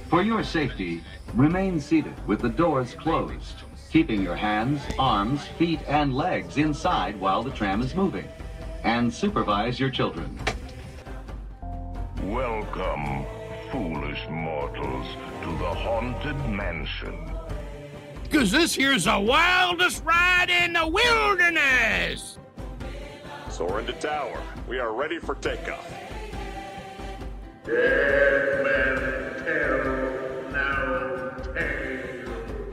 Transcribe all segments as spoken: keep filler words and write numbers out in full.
For your safety, remain seated with the doors closed, keeping your hands, arms, feet, and legs inside while the tram is moving. And supervise your children. Welcome, foolish mortals, to the Haunted Mansion. Because this here's the wildest ride in the wilderness! Soar into tower. We are ready for takeoff. Dead men tell no tale.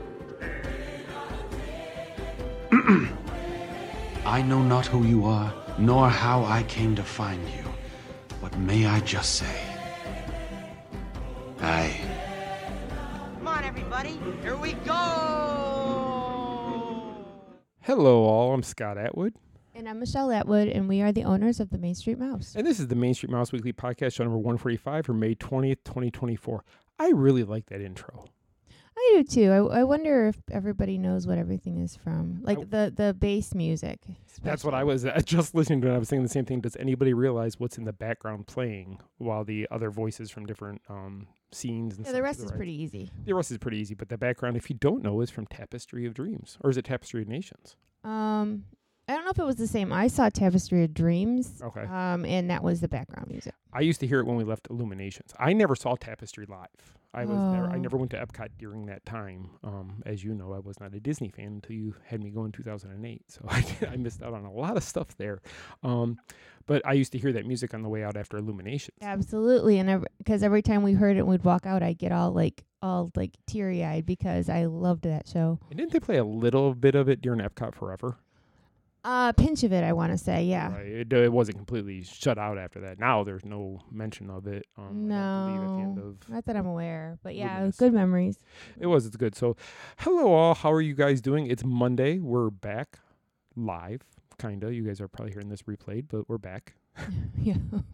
I know not who you are, nor how I came to find you. But may I just say, I... Come on, everybody. Here we go! Hello, all. I'm Scott Atwood. And I'm Michelle Atwood, and we are the owners of the Main Street Mouse. And this is the Main Street Mouse Weekly Podcast, show number one forty-five for May twentieth, twenty twenty-four. I really like that intro. I do, too. I, I wonder if everybody knows what everything is from. Like I, the, the bass music. Especially. That's what I was uh, just listening to. And I was saying the same thing. Does anybody realize what's in the background playing while the other voices from different um, scenes and yeah, stuff? the rest the is right? pretty easy. The rest is pretty easy. But the background, if you don't know, is from Tapestry of Dreams. Or is it Tapestry of Nations? Um... I don't know if it was the same. I saw Tapestry of Dreams, okay, um, and that was the background music. I used to hear it when we left Illuminations. I never saw Tapestry live. I was oh. there. I never went to Epcot during that time. Um, as you know, I was not a Disney fan until you had me go in two thousand eight. So I, I missed out on a lot of stuff there. Um, but I used to hear that music on the way out after Illuminations. Absolutely, and because every, every time we heard it and we'd walk out, I'd get all like all like teary eyed because I loved that show. And didn't they play a little bit of it during Epcot Forever? A uh, pinch of it, I want to say, yeah. Right. It, it wasn't completely shut out after that. Now there's no mention of it. Um, no, I don't believe at the end of not that I'm aware, but yeah, Luminous. Good memories. It was. It's good. So, hello all. How are you guys doing? It's Monday. We're back live, kinda. You guys are probably hearing this replayed, but we're back. yeah.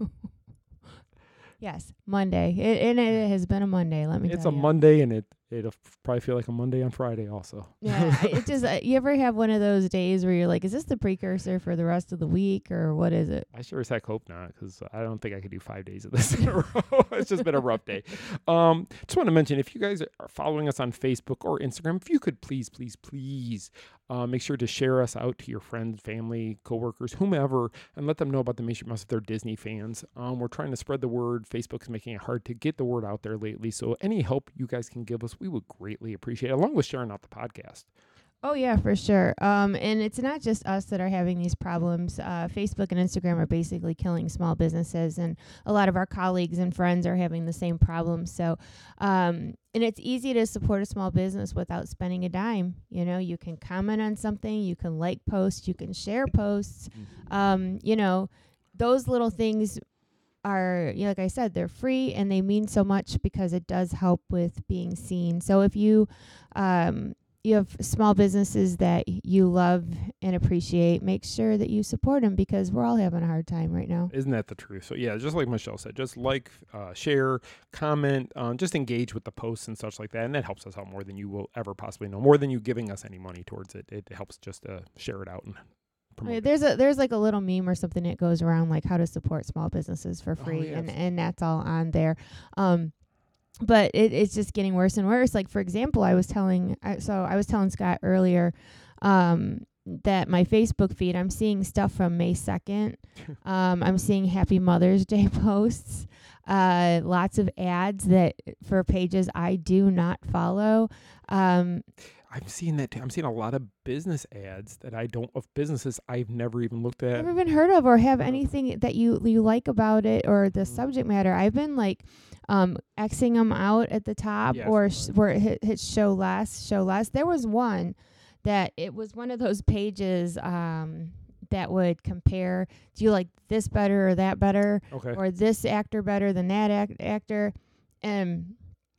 Yes, Monday. It, and it has been a Monday. Let me. It's tell a you. Monday, and it it'll probably feel like a Monday on Friday also. Yeah, it just. Uh, you ever have one of those days where you're like, "Is this the precursor for the rest of the week, or what is it?" I sure as heck hope not, because I don't think I could do five days of this in a row. It's just been a rough day. Um, just want to mention, if you guys are following us on Facebook or Instagram, if you could please, please, please. Uh, make sure to share us out to your friends, family, coworkers, whomever, and let them know about the Main Street Mouse if they're Disney fans. Um, we're trying to spread the word. Facebook is making it hard to get the word out there lately. So any help you guys can give us, we would greatly appreciate it, along with sharing out the podcast. Oh, yeah, for sure. Um, and it's not just us that are having these problems. Uh, Facebook and Instagram are basically killing small businesses, and a lot of our colleagues and friends are having the same problem. So, um, and it's easy to support a small business without spending a dime. You know, you can comment on something, you can like posts, you can share posts. Um, you know, those little things are, you know, like I said, they're free and they mean so much because it does help with being seen. So if you, um, you have small businesses that you love and appreciate, make sure that you support them because we're all having a hard time right now. Isn't that the truth? So, yeah, just like Michelle said, just like, uh, share, comment, um, just engage with the posts and such like that. And that helps us out more than you will ever possibly know, more than you giving us any money towards it. It helps just uh, share it out and promote it. There's a there's like a little meme or something that goes around like how to support small businesses for free, oh, yeah, and, and that's all on there. Um, But it, it's just getting worse and worse. Like, for example, I was telling, I, so I was telling Scott earlier um, that my Facebook feed, I'm seeing stuff from May second. um, I'm seeing Happy Mother's Day posts, uh, lots of ads that for pages I do not follow. Um, I'm seeing that too. I'm seeing a lot of business ads that I don't, of businesses I've never even looked at. Never even heard of or have anything that you you like about it or the subject matter. I've been like um, Xing them out at the top yes, or sh- where it hit, hit show less, show less. There was one that it was one of those pages um, that would compare, do you like this better or that better? Okay. Or this actor better than that act- actor? And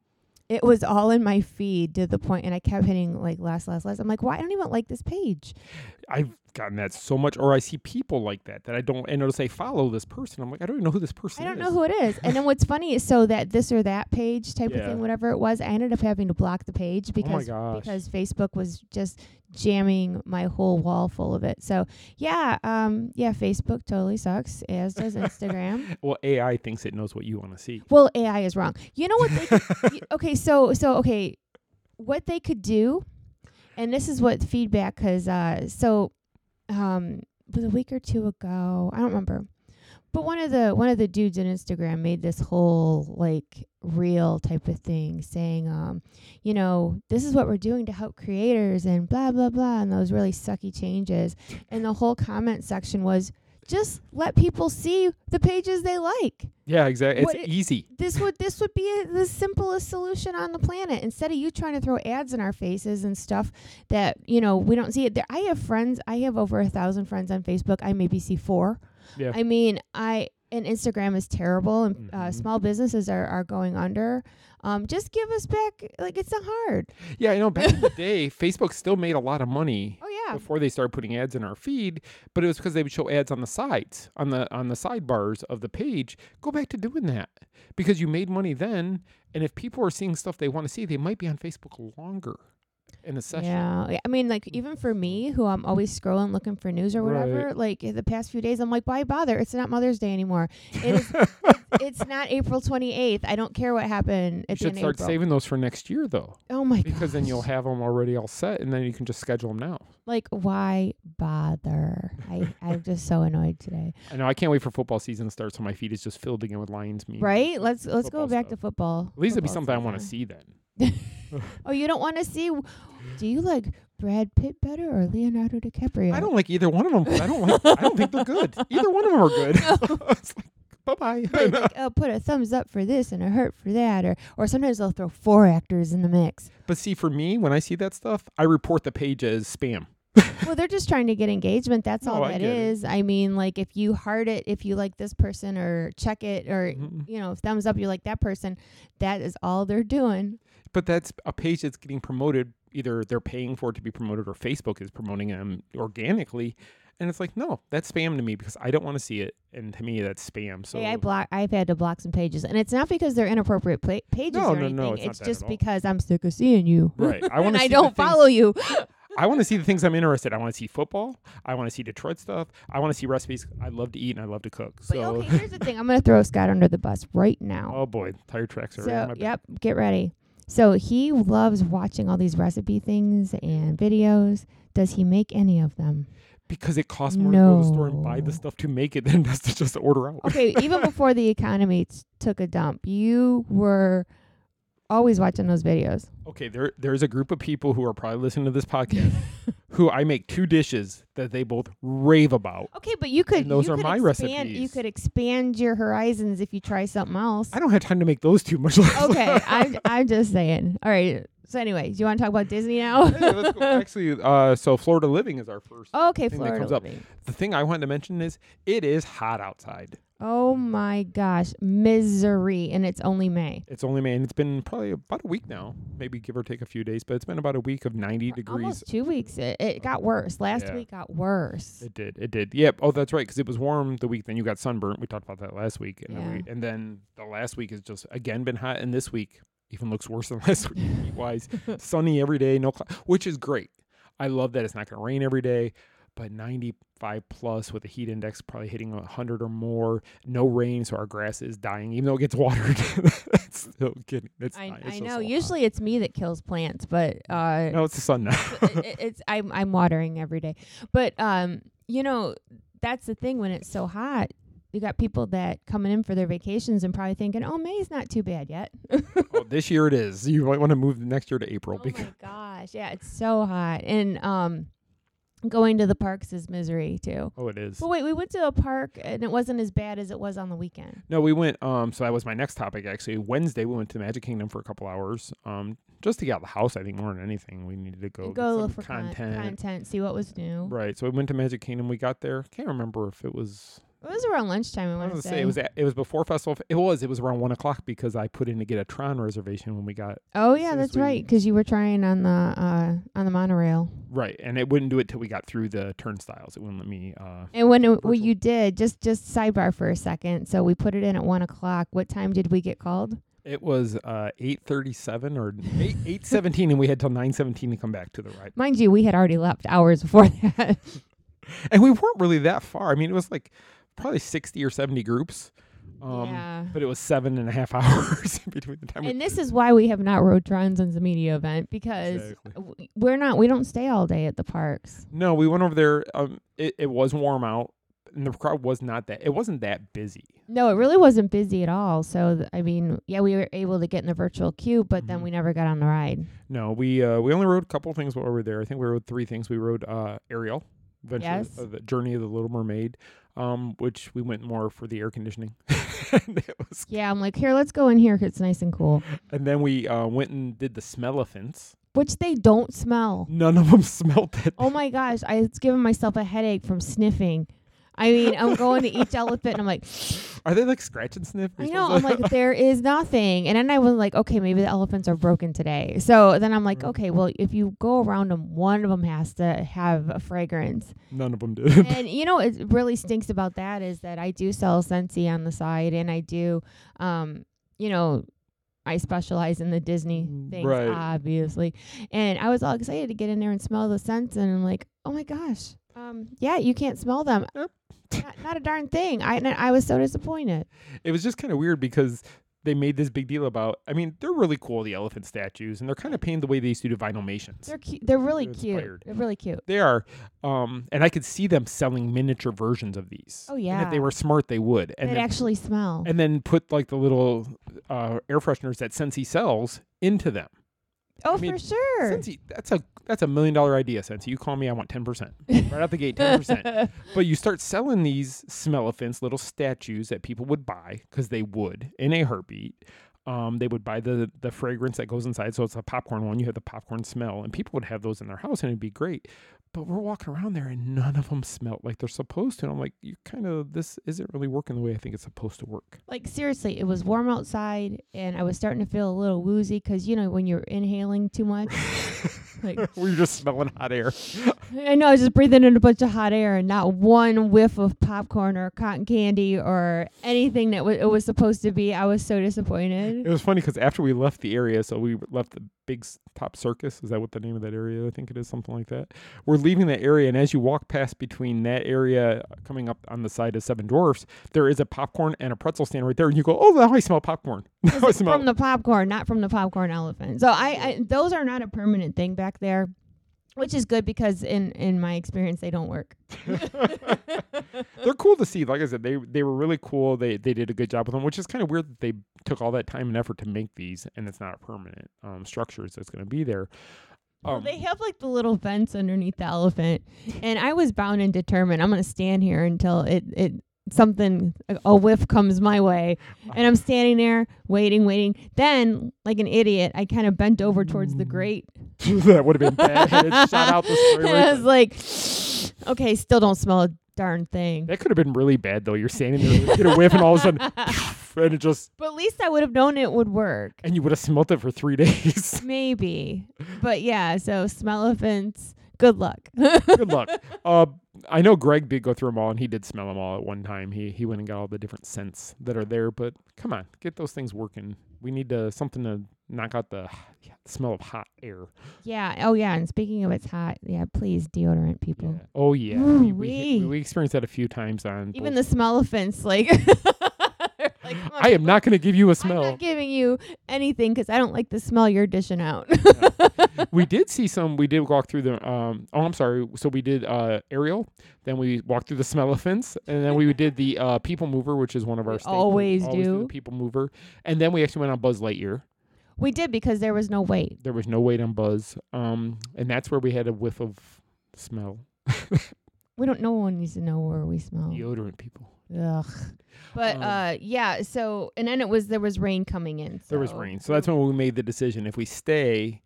it was all in my feed to the point, and I kept hitting like last, last, last. I'm like, why? I don't even like this page. I've gotten that so much, or I see people like that that I don't, and it'll say follow this person. I'm like, I don't even know who this person I is. don't know who it is. And then what's funny is so that this or that page type Yeah. of thing, whatever it was, I ended up having to block the page because gosh. because Facebook was just jamming my whole wall full of it. So yeah, um, yeah, Facebook totally sucks, as does Instagram. Well, A I thinks it knows what you want to see. Well, A I is wrong. You know what they could, y- okay, so so okay, what they could do, and this is what feedback, because uh, so um, was a week or two ago, I don't remember, but one of the one of the dudes on Instagram made this whole like reel type of thing, saying, um, you know, this is what we're doing to help creators and blah blah blah, and those really sucky changes, and the whole comment section was, just let people see the pages they like. Yeah, exactly. It's What it- easy. This would this would be a, the simplest solution on the planet. Instead of you trying to throw ads in our faces and stuff that, you know, we don't see it there. I have friends. I have over a thousand friends on Facebook. I maybe see four. Yeah. I mean, I and Instagram is terrible, and uh, Mhm. small businesses are, are going under. Um, just give us back. Like, it's not hard. Yeah, I know. Back in the day, Facebook still made a lot of money. Oh yeah. Before they started putting ads in our feed, but it was because they would show ads on the sides, on the on the sidebars of the page. Go back to doing that because you made money then, and if people are seeing stuff they want to see, they might be on Facebook longer in a session. Yeah, yeah. I mean, like even for me, who I'm always scrolling looking for news or whatever. Right. Like the past few days, I'm like, why bother? It's not Mother's Day anymore. It is. it's, it's not April twenty-eighth. I don't care what happened You at the should end start of April. saving those for next year, though, Oh my god. because then you'll have them already all set, and then you can just schedule them now. Like, why bother? I I'm just so annoyed today. I know. I can't wait for football season to start, so my feed is just filled again with Lions memes. Right? Let's let's go Football back stuff. to football. At least it'd be football something I want to season. see then. Oh, you don't want to see? Do you like Brad Pitt better or Leonardo DiCaprio? I don't like either one of them. But I don't like. I don't think they're good. Either one of them are good. It's like, bye bye. But like, I'll put a thumbs up for this and a heart for that, or or sometimes they'll throw four actors in the mix. But see, for me, when I see that stuff, I report the page as spam. Well, they're just trying to get engagement. That's all No, I that get it. is. I mean, like if you heart it, if you like this person, or check it, or Mhm. you know, thumbs up, you like that person. That is all they're doing. But that's a page that's getting promoted. Either they're paying for it to be promoted, or Facebook is promoting them organically. And it's like, no, that's spam to me because I don't want to see it. And to me, that's spam. So Hey, I block. I've had to block some pages, and it's not because they're inappropriate pla- pages No, or no, anything. no, it's not it's that just at all. because I'm sick of seeing you. Right. I and wanna I see the don't things- follow you. I want to see the things I'm interested. I want to see football. I want to see Detroit stuff. I want to see recipes. I love to eat and I love to cook. But, So, okay, here's the thing. I'm going to throw Scott under the bus right now. oh boy, tire tracks are right in So, my back. yep, get ready. So he loves watching all these recipe things and videos. Does he make any of them? Because it costs more to go to the store and buy No. the stuff to make it than it does to just order out. Okay, even before the economy t- took a dump, you were always watching those videos. Okay, there there's a group of people who are probably listening to this podcast who I make two dishes that they both rave about. Okay, but you could And those you are could my expand, You recipes. could expand your horizons if you try something else. I don't have time to make those too much. Less. Okay, I'm I'm just saying. All right. So anyway, do you want to talk about Disney now? Hey, let's go. Actually, uh, so Florida Living is our first. Okay, thing that Florida comes up. Living. The thing I wanted to mention is it is hot outside. Oh my gosh, misery, and it's only May. It's only May, and it's been probably about a week now, maybe give or take a few days, but it's been about a week of ninety degrees. Almost two weeks. It, it got worse. Last Yeah. week got worse. It did. It did. Yep. Oh, that's right. Because it was warm the week. Then you got sunburnt. We talked about that last week. And, then, Yeah. we, and then the last week has just again been hot, and this week even looks worse than last week heat wise. Sunny every day, no cloud, which is great. I love that it's not going to rain every day, but ninety-five plus with a heat index probably hitting one hundred or more. No rain, so our grass is dying, even though it gets watered. It's still getting. It's I, not, it's I just know. so hot. Usually it's me that kills plants, but uh, No, it's the sun now. it, it- it's I'm I'm watering every day. But um, you know, that's the thing when it's so hot. You got people that coming in for their vacations and probably thinking, "Oh, May's not too bad yet." Oh, this year it is. You might want to move next year to April. Oh because my gosh, yeah, it's so hot, and um, going to the parks is misery too. Oh, it is. But wait, we went to a park and it wasn't as bad as it was on the weekend. No, we went. Um, so that was my next topic. Actually, Wednesday we went to Magic Kingdom for a couple hours. Um, just to get out of the house. I think more than anything, we needed to go get Go some look for con- content. content, see what was new. Right. So we went to Magic Kingdom. We got there. Can't remember if it was It was around lunchtime. I I want was to gonna say say it was at, it was before festival. It was it was around one o'clock because I put in to get a Tron reservation when we got Oh yeah, soon as that's we- right. Because you were trying on the uh, on the monorail. right, and it wouldn't do it till we got through the turnstiles. It wouldn't let me. Uh, And when it, when Virtual. you did, just just sidebar for a second. So we put it in at one o'clock. What time did we get called? it was uh, eight thirty seven or eight eight seventeen, and we had till nine seventeen to come back to the ride. Mind you, we had already left hours before that. And we weren't really that far. I mean, it was like probably sixty or seventy groups. Um, Yeah. But it was seven and a half hours between the time. And we this is why we have not rode Trons as a media event, because Exactly. w- we're not we don't stay all day at the parks. No, we went over there. Um, it, it was warm out, and the crowd was not that. It wasn't that busy. No, it really wasn't busy at all. So th- I mean, yeah, we were able to get in the virtual queue, but then Mhm. we never got on the ride. No, we uh, we only rode a couple of things while we were there. I think we rode three things. We rode uh, Ariel, Adventure, Yes. uh, the Journey of the Little Mermaid, um, which we went more for the air conditioning. and, it was, Yeah, I'm like, here, let's go in here 'cause it's nice and cool. and then we uh, went and did the Smellephants. Which they don't smell. None of them smelled it. Oh my gosh, I was giving myself a headache from sniffing. I mean, I'm going to each elephant and I'm like, Are they like scratch and sniff? I You're know, supposed I'm to- like, there is nothing. And then I was like, okay, maybe the elephants are broken today. So then I'm like, Mm. okay, well, if you go around them, one of them has to have a fragrance. None of them did. And you know, it really stinks about that is that I do sell Scentsy on the side, and I do, um, you know, I specialize in the Disney things, Right. obviously. And I was all excited to get in there and smell the scents, and I'm like, oh my gosh, um, yeah, you can't smell them. Yep. Not, not a darn thing. I and I was so disappointed. It was just kind of weird because they made this big deal about. I mean, they're really cool, the elephant statues, and they're kind of painted the way they used to do Vinylmations. They're cute. They're really They're cute. inspired. They're really cute. They are, um, and I could see them selling miniature versions of these. Oh And yeah. if they were smart, they would. And They'd then, actually smell. and then put like the little uh, air fresheners that Scentsy sells into them. oh, I mean, for sure. Scentsy, that's a that's a million dollar idea, Scentsy. You call me, I want ten percent right out the gate, ten percent. But you start selling these Smellephants, little statues that people would buy because they would in a heartbeat. Um, they would buy the the fragrance that goes inside, so it's a popcorn one. You have the popcorn smell, and people would have those in their house, and it'd be great. But we're walking around there, and none of them smelled like they're supposed to. And I'm like, you kind of this isn't really working the way I think it's supposed to work. Like seriously, it was warm outside, and I was starting to feel a little woozy because you know when you're inhaling too much. Like We're just smelling hot air. I know I was just breathing in a bunch of hot air, and not one whiff of popcorn or cotton candy or anything that w- it was supposed to be. I was so disappointed. It was funny because after we left the area, so we left the Big S- Top Circus. Is that what the name of that area? I think it is something like that. We're leaving that area, and as you walk past between that area, uh, coming up on the side of Seven Dwarfs, there is a popcorn and a pretzel stand right there, and you go, "Oh, now I smell popcorn." Now I smell From the popcorn, not from the popcorn elephant. So I, I those are not a permanent thing back there, which is good because in in my experience they don't work. They're cool to see. Like I said, they they were really cool. They they did a good job with them, which is kind of weird that they took all that time and effort to make these, and it's not a permanent um, structures that's going to be there. Well, Um, they have like the little vents underneath the elephant, and I was bound and determined. I'm gonna stand here until it it something a, a whiff comes my way, and I'm standing there waiting, waiting. Then, like an idiot, I kind of bent over towards the grate. that would have been bad. It shot out the spray And right I was there. like, okay, still don't smell a darn thing. That could have been really bad though. You're standing there, get a whiff, and all of a sudden, and it just, But at least I would have known it would work. and you would have smelt it for three days. Maybe. But yeah, so Smellephants, good luck. Good luck. Uh, I know Greg did go through them all, and he did smell them all at one time. He he went and got all the different scents that are there. But come on, get those things working. We need to, something to knock out the, yeah, the smell of hot air. Yeah. Oh, yeah. And speaking of it's hot, yeah, please deodorant people. Yeah. Oh yeah, we, we Ooh-wee. we experienced that a few times on. Even both- the Smellephants, like, like come on, I am people. not going to give you a I'm smell. not giving you anything because I don't like the smell you're dishing out. We did see some. We did walk through the. Um, oh, I'm sorry. So we did uh, Ariel. Then we walked through the Smellephants, and then we did the uh, People Mover, which is one of our. We staples. always do do. the People Mover, and then we actually went on Buzz Lightyear. We did because there was no wait. There was no wait on Buzz, um, and that's where we had a whiff of smell. We don't. No one needs to know where we smell. Deodorant, people. Ugh. But Um, uh, yeah. So and then it was there was rain coming in. There was so- rain, so that's when we made the decision. If we stay,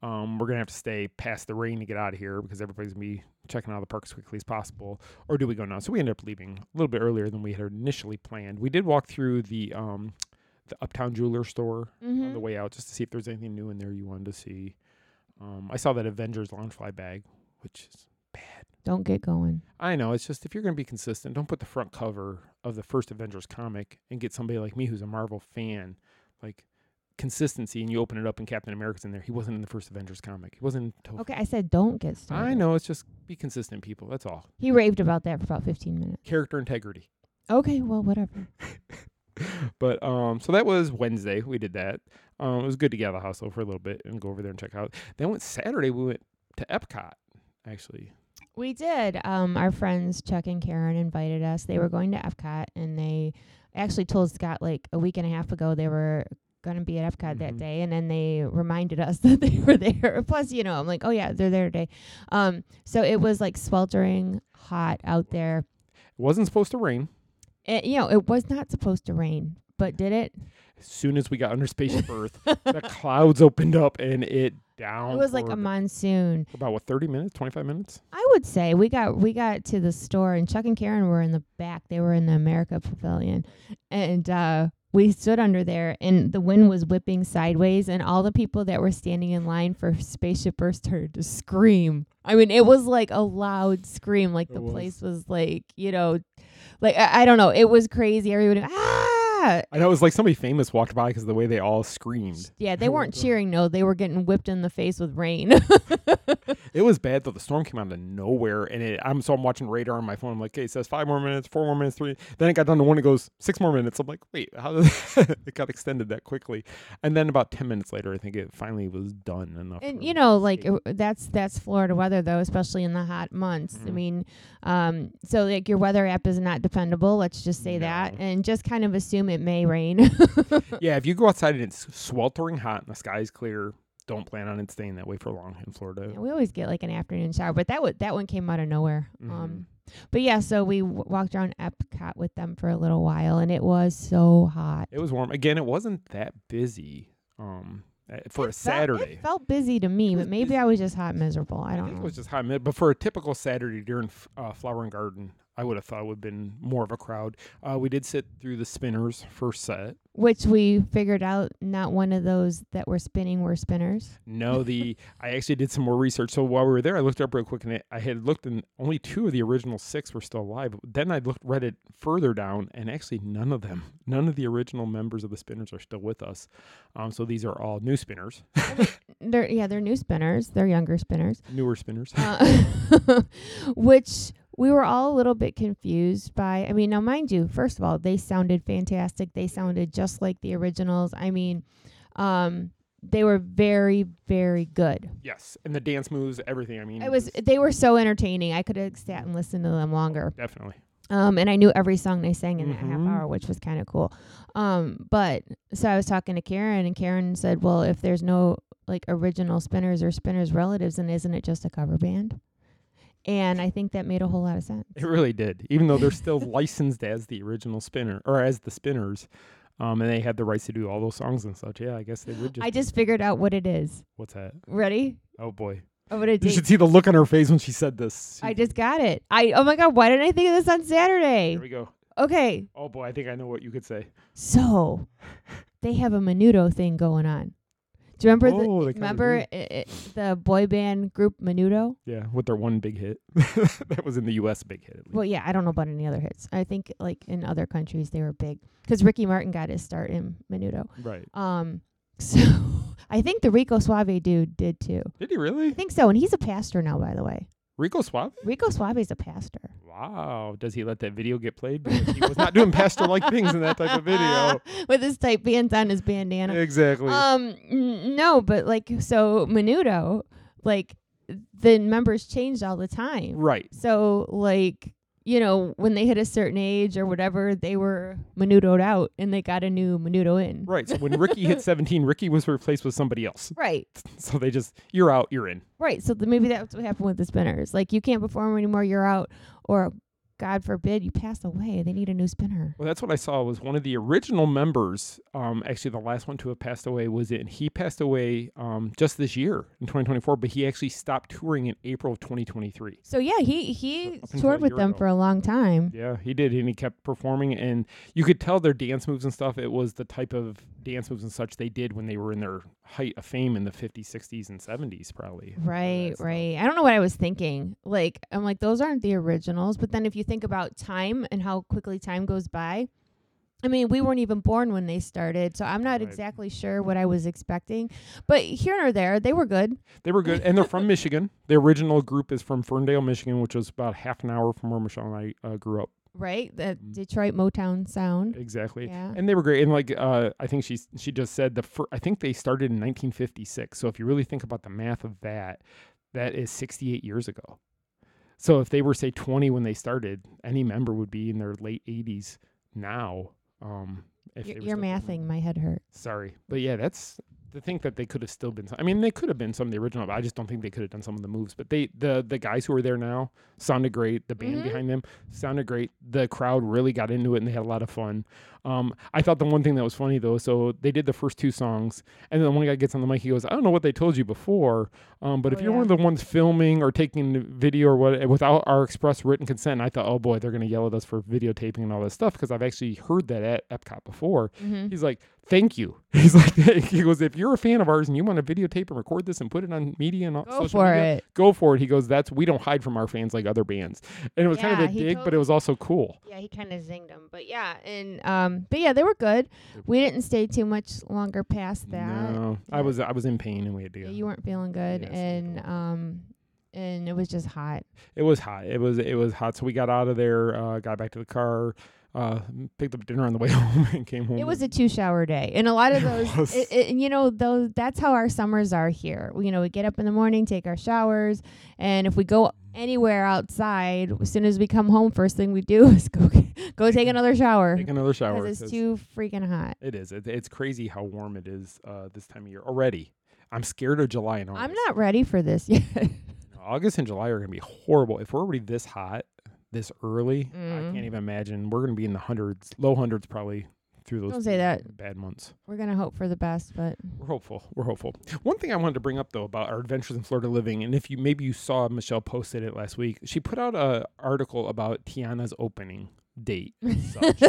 Um, we're going to have to stay past the rain to get out of here because everybody's going to be checking out of the park as quickly as possible. Or do we go now? So we ended up leaving a little bit earlier than we had initially planned. We did walk through the um, the Uptown Jeweler store Mm-hmm. on the way out just to see if there's anything new in there you wanted to see. Um, I saw that Avengers Loungefly bag, which is bad. Don't get going. I know. It's just if you're going to be consistent, don't put the front cover of the first Avengers comic and get somebody like me who's a Marvel fan. Like, consistency, and you open it up and Captain America's in there. He wasn't in the first Avengers comic. He wasn't in Okay, I said don't get started. I know. It's just be consistent, people. That's all. He raved about that for about fifteen minutes. Character integrity. Okay, well, whatever. But um, so that was Wednesday. We did that. Um, it was good to get out of the house though for a little bit and go over there and check out. Then went Saturday. We went to Epcot. Actually, We did. Um, our friends Chuck and Karen invited us. They were going to Epcot, and they actually told Scott like a week and a half ago they were going to be at Epcot that Mhm. day, and then they reminded us that they were there. Plus, you know, I'm like, oh yeah, they're there today. Um, so it was like sweltering hot out there. it wasn't supposed to rain. It, you know, it was not supposed to rain, but did it? As soon as we got under Spaceship Earth, the clouds opened up and it down. It was like for a monsoon. about what, thirty minutes, twenty-five minutes? I would say we got we got to the store, and Chuck and Karen were in the back. They were in the America Pavilion, and uh, we stood under there, and the wind was whipping sideways, and all the people that were standing in line for Spaceship Earth started to scream. I mean, it was like a loud scream, like It the was. place was like, you know, like I, I don't know, it was crazy. Everybody, ah! I know it was like somebody famous walked by because of the way they all screamed. Yeah, they weren't cheering. No, they were getting whipped in the face with rain. It was bad though. The storm came out of nowhere, and it, I'm so I'm watching radar on my phone. I'm like, okay, it says five more minutes, four more minutes, three. Then it got down to one. It goes six more minutes. I'm like, wait, how did it got extended that quickly? And then about ten minutes later, I think it finally was done enough. And for you me know, to like escape. uh, that's that's Florida weather though, especially in the hot months. I Mhm. mean, um, so like your weather app is not dependable. Let's just say that, No. and just kind of assume it may rain. yeah, if you go outside and it's sweltering hot and the sky is clear, don't plan on it staying that way for long in Florida. Yeah, we always get like an afternoon shower, but that w- that one came out of nowhere. Mhm. Um, but yeah, so we w- walked around Epcot with them for a little while, and it was so hot. It was warm. Again, it wasn't that busy um, uh, for It a felt- Saturday. It felt busy to me, It but was maybe busy. I was just hot and miserable. I I don't think know. it was just hot, mid- but for a typical Saturday during f- uh, Flower and Garden, I would have thought it would have been more of a crowd. Uh, we did sit through the spinners first set. Which we figured out not one of those that were spinning were spinners. No, the I actually did some more research. So while we were there, I looked up real quick, and it, I had looked, and only two of the original six were still alive. Then I looked, read it further down, and actually none of them, none of the original members of the spinners are still with us. Um, so these are all new spinners, They're yeah, they're new spinners. They're younger spinners. newer spinners. Uh, which we were all a little bit confused by. I mean, now mind you, first of all, they sounded fantastic. They sounded just like the originals. I mean, um, they were very, very good. Yes, and the dance moves, everything. I mean, It was they were so entertaining. I could have sat and listened to them longer. definitely. Um, and I knew every song they sang in that half Mhm. hour, which was kind of cool. Um, but so I was talking to Karen, and Karen said, "Well, if there's no like original spinners or spinners relatives, then isn't it just a cover band?" And I think that made a whole lot of sense. It really did, even though they're still licensed as the original spinner or as the spinners, um, and they had the rights to do all those songs and such. Yeah, I guess they would just. I just figured out what it is. What's that? Ready? Oh boy, Oh, what it you is. should see the look on her face when she said this. I just got it. I oh my god, why didn't I think of this on Saturday? Here we go. Okay, Oh boy, I think I know what you could say. so they have a Menudo thing going on. Do you remember Oh, the they kinda remember i i the boy band group Menudo? Yeah, with their one big hit. That was in the U S big hit at least. Well, yeah, I don't know about any other hits. I think like in other countries they were big because Ricky Martin got his start in Menudo. Right. Um, so I think the Rico Suave dude did too. Did he really? I think so, and he's a pastor now, by the way. Rico Suave? Rico Suave's a pastor. Wow. Does he let that video get played? Because he was not doing pastor-like things in that type of video. With his tight pants on his bandana. Exactly. Um, n- no, but like, so Menudo, like, the members changed all the time. right. So, like, you know, when they hit a certain age or whatever, they were Menudo'd out and they got a new Menudo in. Right. So when Ricky hit seventeen, Ricky was replaced with somebody else. Right. So they just, you're out, you're in. Right. So th- maybe that's what happened with the spinners. Like, you can't perform anymore, you're out. Or God forbid you pass away. They need a new spinner. Well, that's what I saw was one of the original members. Um, actually, the last one to have passed away was it. And he passed away um, just this year in twenty twenty-four, but he actually stopped touring in April of twenty twenty-three. So, yeah, he, he So toured with them ago. for a long time. Yeah, he did. And he kept performing. And you could tell their dance moves and stuff. It was the type of dance moves and such they did when they were in their height of fame in the fifties, sixties, and seventies, probably. Right, right. I don't know what I was thinking. Like, I'm like, those aren't the originals. But then if you think about time and how quickly time goes by, I mean, we weren't even born when they started, so I'm not Right. exactly sure what I was expecting. But here or there, they were good. They were good. And they're from Michigan. The original group is from Ferndale, Michigan, which was about half an hour from where Michelle and I uh, grew up. Right, that Detroit Motown sound. Exactly. Yeah. And they were great. And like uh, I think she she just said the fir- I think they started in nineteen fifty-six. So if you really think about the math of that, that is sixty-eight years ago. So if they were say twenty when they started, any member would be in their late eighties now. Um, if You're, they were you're still mathing. performing. My head hurt. Sorry, but yeah, that's to think that they could have still been. Some, I mean, they could have been some of the original, but I just don't think they could have done some of the moves. But they, the the guys who are there now, sounded great. The band Mhm. behind them sounded great. The crowd really got into it, and they had a lot of fun. Um, I thought the one thing that was funny though, so they did the first two songs, and then one guy gets on the mic. He goes, "I don't know what they told you before, um, but Oh, if you're yeah. one of the ones filming or taking the video or what without our express written consent," I thought, "Oh boy, they're gonna yell at us for videotaping and all this stuff," because I've actually heard that at Epcot before. Mm-hmm. He's like, "Thank you." He's like, he goes, "If you're a fan of ours and you want to videotape and record this and put it on media and all Go social for media, it. go for it." He goes, "That's we don't hide from our fans like other bands," and it was kind Yeah, of a he dig, but totally- it was also cool. Yeah, he kind of zinged them. But yeah, and um, but yeah, they were good. We didn't stay too much longer past that. No, I Yeah. was I was in pain and we had to go. Yeah, you weren't feeling good, Yes, I and don't. um, and it was just hot. It was hot. It was it was hot. So we got out of there, uh, got back to the car, uh, picked up dinner on the way home, and came home. It was a two-shower day, and a lot of It those, was. it, it, you know, those. That's how our summers are here. We, you know, we get up in the morning, take our showers, and if we go anywhere outside, as soon as we come home, first thing we do is go go take another shower take another shower. because it's 'cause too freaking hot. It is. It, it's crazy how warm it is uh, this time of year already. I'm scared of July and August. I'm not ready for this yet. August and July are going to be horrible. If we're already this hot this early, I Mm. can't even imagine. We're going to be in the hundreds, low hundreds probably through those Don't say that. bad months. We're gonna hope for the best, but We're hopeful. We're hopeful. One thing I wanted to bring up though about our adventures in Florida living, and if you maybe you saw Michelle posted it last week, she put out a article about Tiana's opening date and such.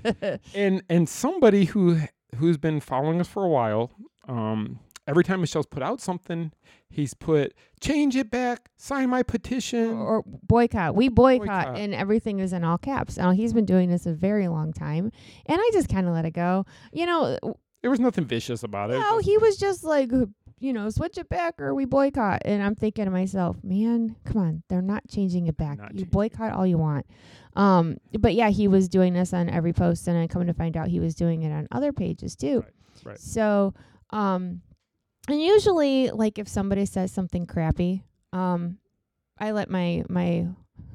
and and somebody who who's been following us for a while, um, every time Michelle's put out something, he's put change it back, sign my petition. or boycott. We boycott, Boycott. and everything is in all caps. Now he's been doing this a very long time, and I just kind of let it go. You know, There was nothing vicious about it. no, Just- he was just like, you know, switch it back or we boycott. And I'm thinking to myself, man, come on, they're not changing it back. Not You changing it. boycott all you want. Um, but yeah, he was doing this on every post, and I come to find out he was doing it on other pages too. Right, right. So, um, and usually, like if somebody says something crappy, um, I let my my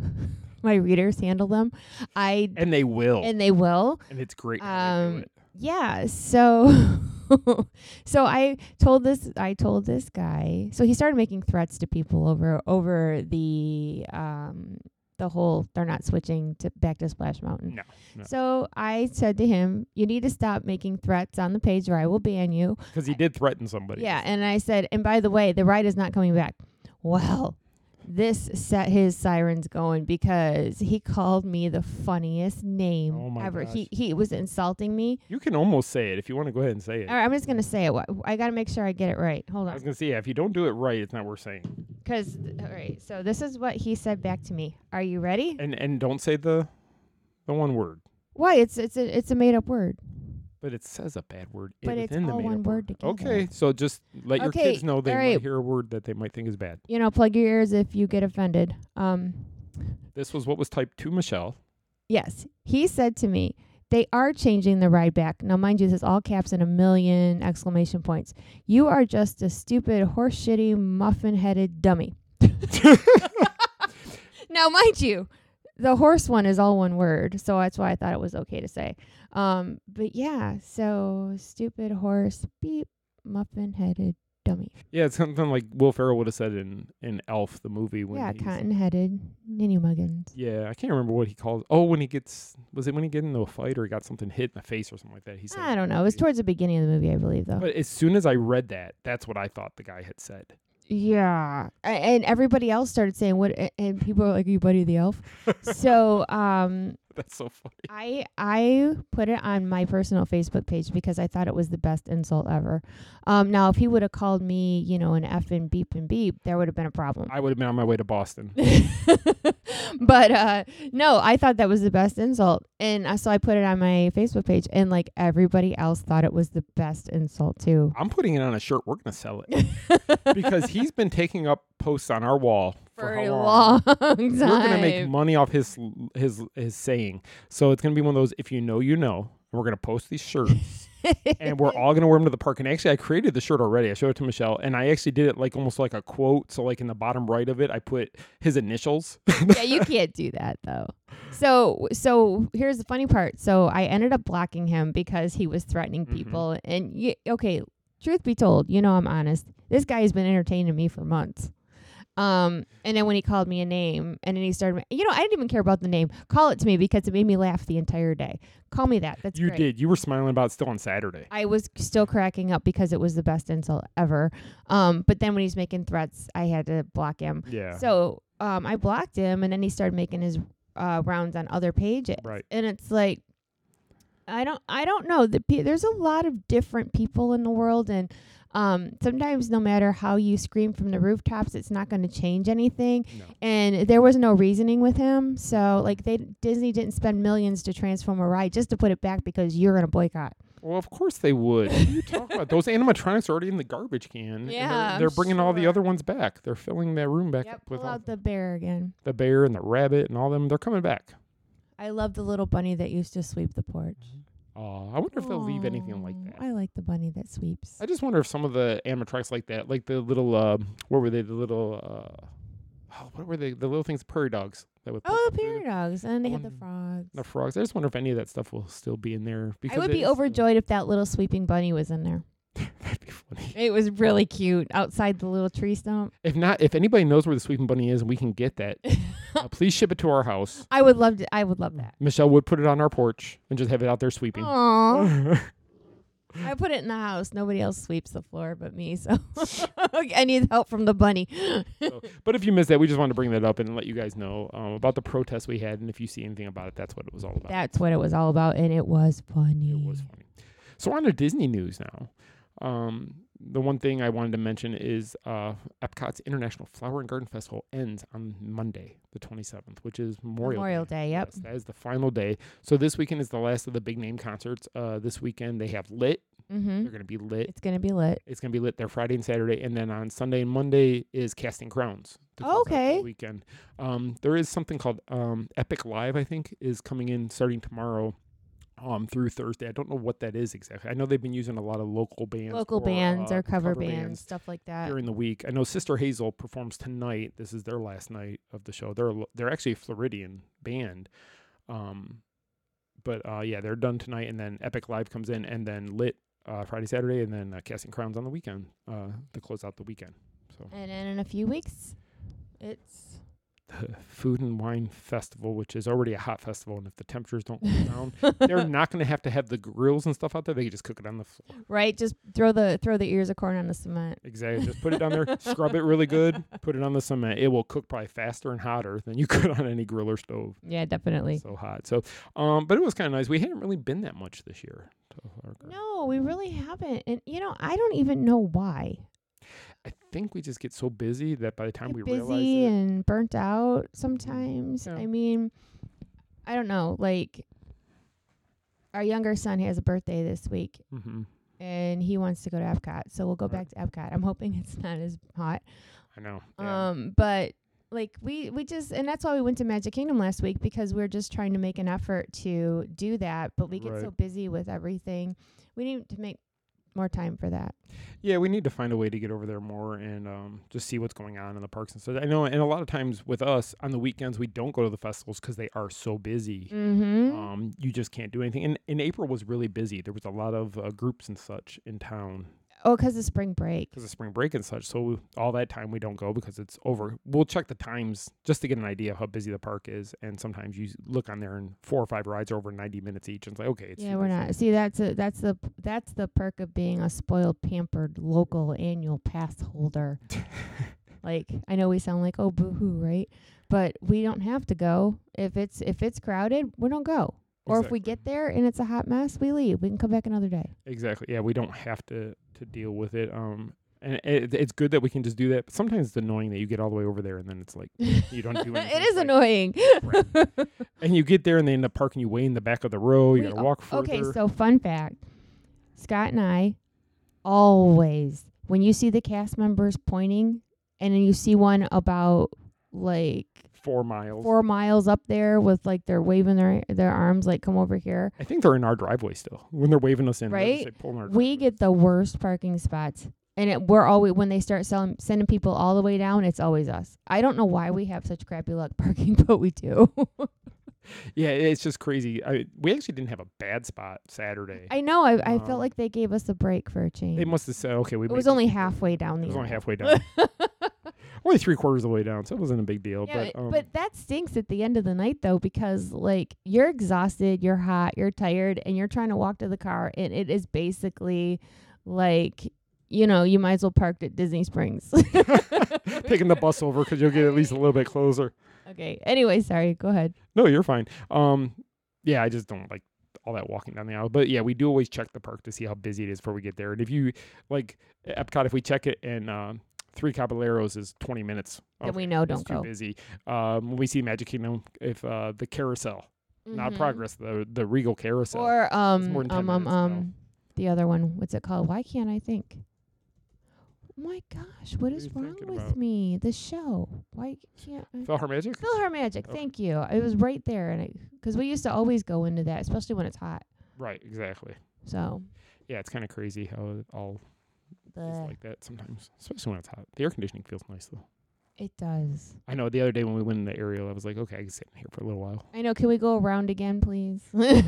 my readers handle them. I and they will. and they will. And it's great how they do Um, it. Yeah, so so I told this I told this guy. So he started making threats to people over over the um the whole they're not switching to back to Splash Mountain. No, no. So I said to him, "You need to stop making threats on the page, or I will ban you." Because he did threaten somebody. Yeah, and I said, "And by the way, the ride is not coming back." Well, this set his sirens going because he called me the funniest name Oh my ever. gosh. He he was insulting me. You can almost say it if you want to go ahead and say it. All right, I'm just gonna say it. Wha- I gotta make sure I get it right. Hold I was on, going to say, yeah, if you don't do it right, it's not worth saying. because all right. So this is what he said back to me. Are you ready? And and don't say the the one word. Why? It's it's a it's a made up word. But it says a bad word i- But it's within the all made-up one word together. Okay, so just let your Okay, kids know they all might right. hear a word that they might think is bad. You know, plug your ears if you get offended. Um. This was what was typed to Michelle. Yes, he said to me, they are changing the ride back. Now, mind you, this is all caps and a million exclamation points. You are just a stupid, horse-shitty, muffin-headed dummy. Now, mind you, the horse one is all one word, so that's why I thought it was okay to say. Um, but yeah, so stupid horse, beep, muffin-headed dummy. Yeah, it's something like Will Ferrell would have said in, in Elf, the movie. When Yeah, he's- cotton-headed Ninny Muggins. Yeah, I can't remember what he called. Oh, when he gets, was it when he get into a fight or he got something hit in the face or something like that? He said. I don't know. It was towards the beginning of the movie, I believe, though. But as soon as I read that, that's what I thought the guy had said. Yeah, A- and everybody else started saying what, a- and people were like, "You Buddy the Elf." So, um, That's so funny. I I put it on my personal Facebook page because I thought it was the best insult ever. Um, now, if he would have called me, you know, an F and beep and beep, there would have been a problem. I would have been on my way to Boston. But uh, no, I thought that was the best insult, and uh, so I put it on my Facebook page, and like everybody else thought it was the best insult too. I'm putting it on a shirt. We're gonna sell it because he's been taking up posts on our wall for, For how a long? long time. We're gonna make money off his his his saying. So it's gonna be one of those. If you know, you know. And we're gonna post these shirts, and we're all gonna wear them to the park. And actually, I created the shirt already. I showed it to Michelle, and I actually did it like almost like a quote. So like in the bottom right of it, I put his initials. Yeah, you can't do that though. So so here's the funny part. So I ended up blocking him because he was threatening people. Mm-hmm. And you, okay, truth be told, you know I'm honest. This guy has been entertaining me for months. Um, and then when he called me a name, and then he started, you know, I didn't even care about the name. Call it to me because it made me laugh the entire day. Call me that. That's you great. did. You were smiling about it still on Saturday. I was still cracking up because it was the best insult ever. Um, but then when he's making threats, I had to block him. Yeah. So um, I blocked him, and then he started making his uh, rounds on other pages. Right. And it's like, I don't, I don't know. The pe- there's a lot of different people in the world, and um, sometimes no matter how you scream from the rooftops, it's not going to change anything. No. And there was no reasoning with him. So like they Disney didn't spend millions to transform a ride just to put it back because you're going to boycott. Well, of course they would. What are you talking about? Those animatronics are already in the garbage can. and Yeah, they're, I'm they're bringing all the sure. other ones back. They're filling that room back Yep, up with pull all out the bear again. the bear and the rabbit and all them. They're coming back. I love the little bunny that used to sweep the porch. Oh, I wonder if they'll leave anything like that. I like the bunny that sweeps. I just wonder if some of the animatronics like that, like the little, uh, what were they? The little, uh, oh, what were they? The little things, prairie dogs. That would Oh, the prairie dogs, and they have the one- frogs. The frogs. I just wonder if any of that stuff will still be in there. Because I would it be is- overjoyed if that little sweeping bunny was in there. That'd be funny. It was really cute outside the little tree stump. If not, if anybody knows where the sweeping bunny is and we can get that, uh, please ship it to our house. I would love to. I would love that. Michelle would put it on our porch and just have it out there sweeping. Aww. I put it in the house. Nobody else sweeps the floor but me, so I need help from the bunny. So, but if you missed that, we just wanted to bring that up and let you guys know um, about the protest we had. And if you see anything about it, that's what it was all about. That's what it was all about, and it was funny. It was funny. So on to Disney news now. Um, the one thing I wanted to mention is uh, Epcot's International Flower and Garden Festival ends on Monday, the twenty-seventh, which is Memorial, Memorial Day, yep. Yes, that is the final day. So this weekend is the last of the big name concerts. Uh, this weekend they have Lit. Mm-hmm. They're going to be lit. It's gonna be lit. It's going to be lit there Friday and Saturday. And then on Sunday and Monday is Casting Crowns. to close out the Okay. weekend. Um, there is something called um, Epic Live, I think, is coming in starting tomorrow. Um, through Thursday. I don't know what that is exactly. I know they've been using a lot of local bands. Local or, bands uh, or cover, bands, stuff like that. during the week. I know Sister Hazel performs tonight. This is their last night of the show. They're a lo- they're actually a Floridian band. Um, but uh, yeah, they're done tonight, and then Epic Live comes in, and then Lit uh, Friday, Saturday, and then uh, Casting Crowns on the weekend uh, to close out the weekend. So And then in a few weeks, it's the Food and Wine Festival, which is already a hot festival, and if the temperatures don't cool down, they're not going to have to have the grills and stuff out there. They can just cook it on the floor. right. Just throw the throw the ears of corn on the cement. Exactly. Just put it down there, scrub it really good, put it on the cement. It will cook probably faster and hotter than you could on any grill or stove. Yeah, definitely. It's so hot. So, um, but it was kind of nice. We hadn't really been that much this year. to our garden. No, we really haven't. And you know, I don't even know why. I think we just get so busy that by the time we Get realize busy it, and burnt out sometimes. Yeah. I mean, I don't know. Like, our younger son has a birthday this week, mm-hmm. and he wants to go to Epcot. So we'll go Right. back to Epcot. I'm hoping it's not as hot. I know. Yeah. Um, but like we we just and that's why we went to Magic Kingdom last week, because we're just trying to make an effort to do that. But we get so Right. busy with everything. We need to make more time for that. Yeah, we need to find a way to get over there more and um, just see what's going on in the parks and stuff. I know, and a lot of times with us on the weekends, we don't go to the festivals because they are so busy. Mm-hmm. Um, you just can't do anything. And, and April was really busy. There was a lot of uh, groups and such in town. Oh, because of spring break. Because of spring break and such. So all that time we don't go because it's over. We'll check the times just to get an idea of how busy the park is. And sometimes you look on there and four or five rides are over ninety minutes each. And it's like, okay. It's yeah, we're not. See, that's a, that's the that's the perk of being a spoiled, pampered local annual pass holder. Like, I know we sound like, oh, boo-hoo, right? But we don't have to go. If it's if it's crowded, we don't go. Or Exactly. if we get there and it's a hot mess, we leave. We can come back another day. Exactly. Yeah, we don't have to, to deal with it. Um, and it, it's good that we can just do that. But sometimes it's annoying that you get all the way over there and then it's like you don't do anything. It It's is like- annoying. Right. And you get there and they end up parking you way in the back of the row. You We- got to walk further. Okay, so fun fact. Scott and I always, when you see the cast members pointing and then you see one about like Four miles. four miles up there with like they're waving their their arms like come over here. I think they're in our driveway still when they're waving us in. they'll just Right? say, "Pull in our We driveway." get the worst parking spots. And it, we're always, when they start selling, sending people all the way down, it's always us. I don't know why we have such crappy luck parking, but we do. Yeah, it's just crazy. I, we actually didn't have a bad spot Saturday. I know. I, I Um, felt like they gave us a break for a change. They must have said, okay, we It made was this- only halfway down the It was only aisle. halfway down. Only three quarters of the way down, so it wasn't a big deal. Yeah, but um, but that stinks at the end of the night though, because like you're exhausted, you're hot, you're tired, and you're trying to walk to the car, and it is basically like, you know, you might as well parked at Disney Springs. taking the bus over because you'll get at least a little bit closer. Okay. Anyway, sorry. Go ahead. No, you're fine. Um, yeah, I just don't like all that walking down the aisle. But yeah, we do always check the park to see how busy it is before we get there. And if you like Epcot, if we check it and um, Three Caballeros is twenty minutes, Then we okay, know it's don't too go. busy. Um, when we see Magic Kingdom, if uh, the carousel, not Mhm. Progress, the the Regal carousel, Or um more than ten um um minutes, no. um the other one. What's it called? Why can't I think? Oh my gosh, what are is you wrong thinking with about? me? The show. Why can't I? Philhar Magic. Philhar Magic. Okay. Thank you. It was right there, and because we used to always go into that, especially when it's hot. Right, exactly. So Yeah, it's kind of crazy how it all is the like that sometimes, especially when it's hot. The air conditioning feels nice though. it does. I know the other day when we went in the Ariel, I was like, okay, I can sit in here for a little while. I know. Can we go around again, please?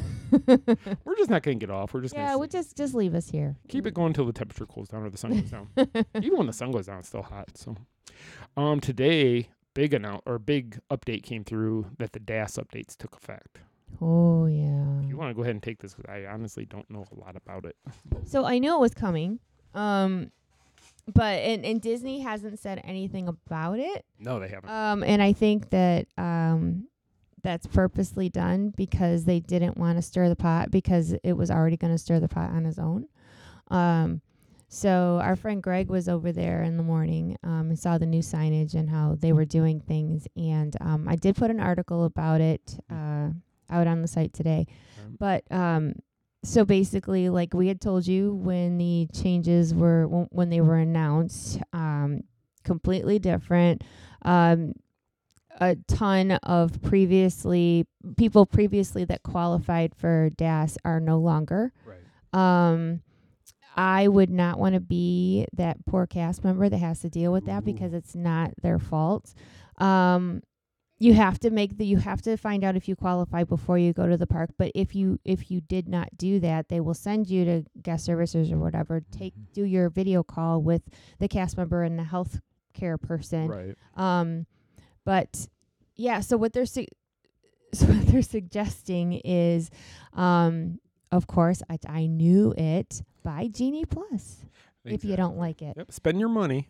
We're just not going to get off. We're just yeah, gonna we sit. just just leave us here. keep it going until the temperature cools down or the sun goes down. Even when the sun goes down, it's still hot. So, um, today, big announce or big update came through that the D A S updates took effect. Oh yeah. If you want to go ahead and take this, 'cause I honestly don't know a lot about it. So I knew it was coming. Um, but and, and Disney hasn't said anything about it. No, they haven't. Um, and I think that um, that's purposely done because they didn't want to stir the pot because it was already going to stir the pot on its own. Um, so our friend Greg was over there in the morning um, and saw the new signage and how they were doing things. And um, I did put an article about it uh, out on the site today. Um, But um, so basically, like we had told you when the changes were w- when they were announced, um, completely different. Um, a ton of previously people previously that qualified for D A S are no longer. right. Um, I would not want to be that poor cast member that has to deal with that Ooh. because it's not their fault. Um, you have to make the you have to find out if you qualify before you go to the park. But if you if you did not do that, they will send you to guest services or whatever. Take do your video call with the cast member and the health care person. Right. Um, but yeah, so what they're su- so what they're suggesting is, um, of course, I, I knew it. Buy Genie Plus if you don't like it. Yep. Spend your money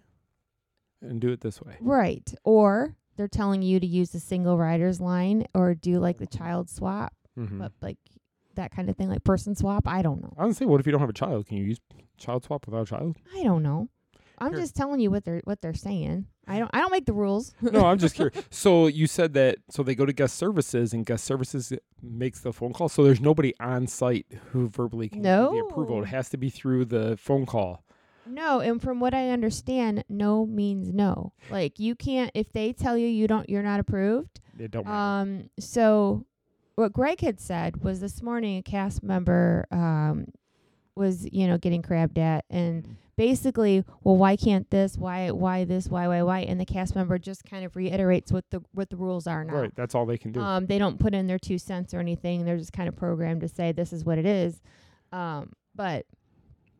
and do it this way. Right. Or they're telling you to use the single riders line or do like the child swap, Mm-hmm. but like that kind of thing, like person swap. I don't know. I was say, what if you don't have a child? Can you use child swap without a child? I don't know. I'm Here. just telling you what they're what they're saying. I don't I don't make the rules. No, I'm just curious. So you said that, so they go to guest services and guest services makes the phone call. So there's nobody on site who verbally can give the approval. No. It has to be through the phone call. No, and from what I understand, no means no. Like you can't if they tell you you don't you're not approved. It don't matter. Um so what Greg had said was this morning a cast member um was, you know, getting crabbed at and basically, well, why can't this? Why why this? Why why why? And the cast member just kind of reiterates what the what the rules are now. Right. That's all they can do. Um, they don't put in their two cents or anything. They're just kind of programmed to say this is what it is. Um, but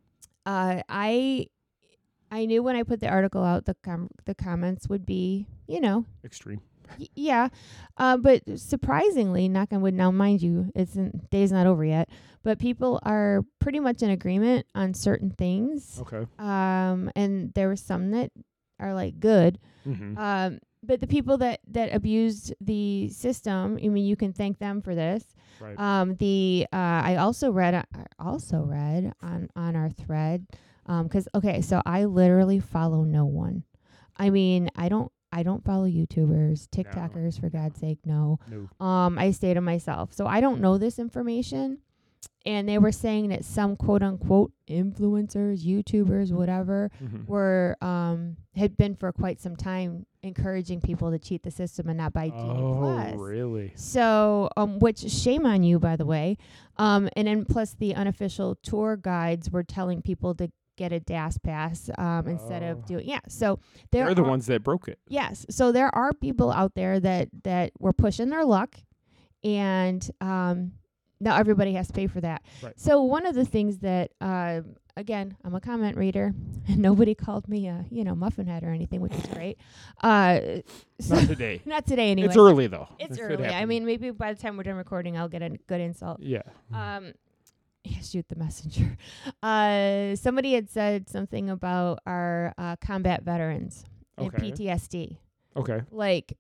uh, I I knew when I put the article out, the com- the comments would be, you know, Extreme. y- yeah. Uh, but surprisingly, knock on wood, now mind you, it's in, day's not over yet, but people are pretty much in agreement on certain things. Okay. Um, and there were some that are like good. Mm-hmm. Um, but the people that, that abused the system, I mean, you can thank them for this. Right. Um, the uh, I also read I also read on on our thread, um, 'cause okay, so I literally follow no one. I mean, I don't I don't follow YouTubers, TikTokers, for God's sake, no. No. Um, I stay to myself, so I don't know this information. And they were saying that some quote unquote influencers, YouTubers, whatever, Mm-hmm. were um had been for quite some time encouraging people to cheat the system and not buy Genie Oh, Plus. really? So, um, which shame on you, by the way. Um, and then plus the unofficial tour guides were telling people to get a D A S pass um, instead Oh. of doing yeah. So there They're the are- ones that broke it. Yes. So there are people out there that that were pushing their luck, and um, now everybody has to pay for that. Right. So one of the things that uh, again, I'm a comment reader, and nobody called me a you know muffin head or anything, which is great. Uh, so Not today. not today anyway. It's early though. It's This could early. I happen. mean, maybe by the time we're done recording, I'll get a good insult. Yeah. Um, yeah, shoot the messenger. Uh, somebody had said something about our uh, combat veterans and Okay. P T S D. Okay. Like,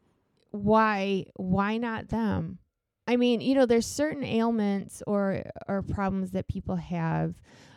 why? Why not them? I mean, you know, there's certain ailments or or problems that people have.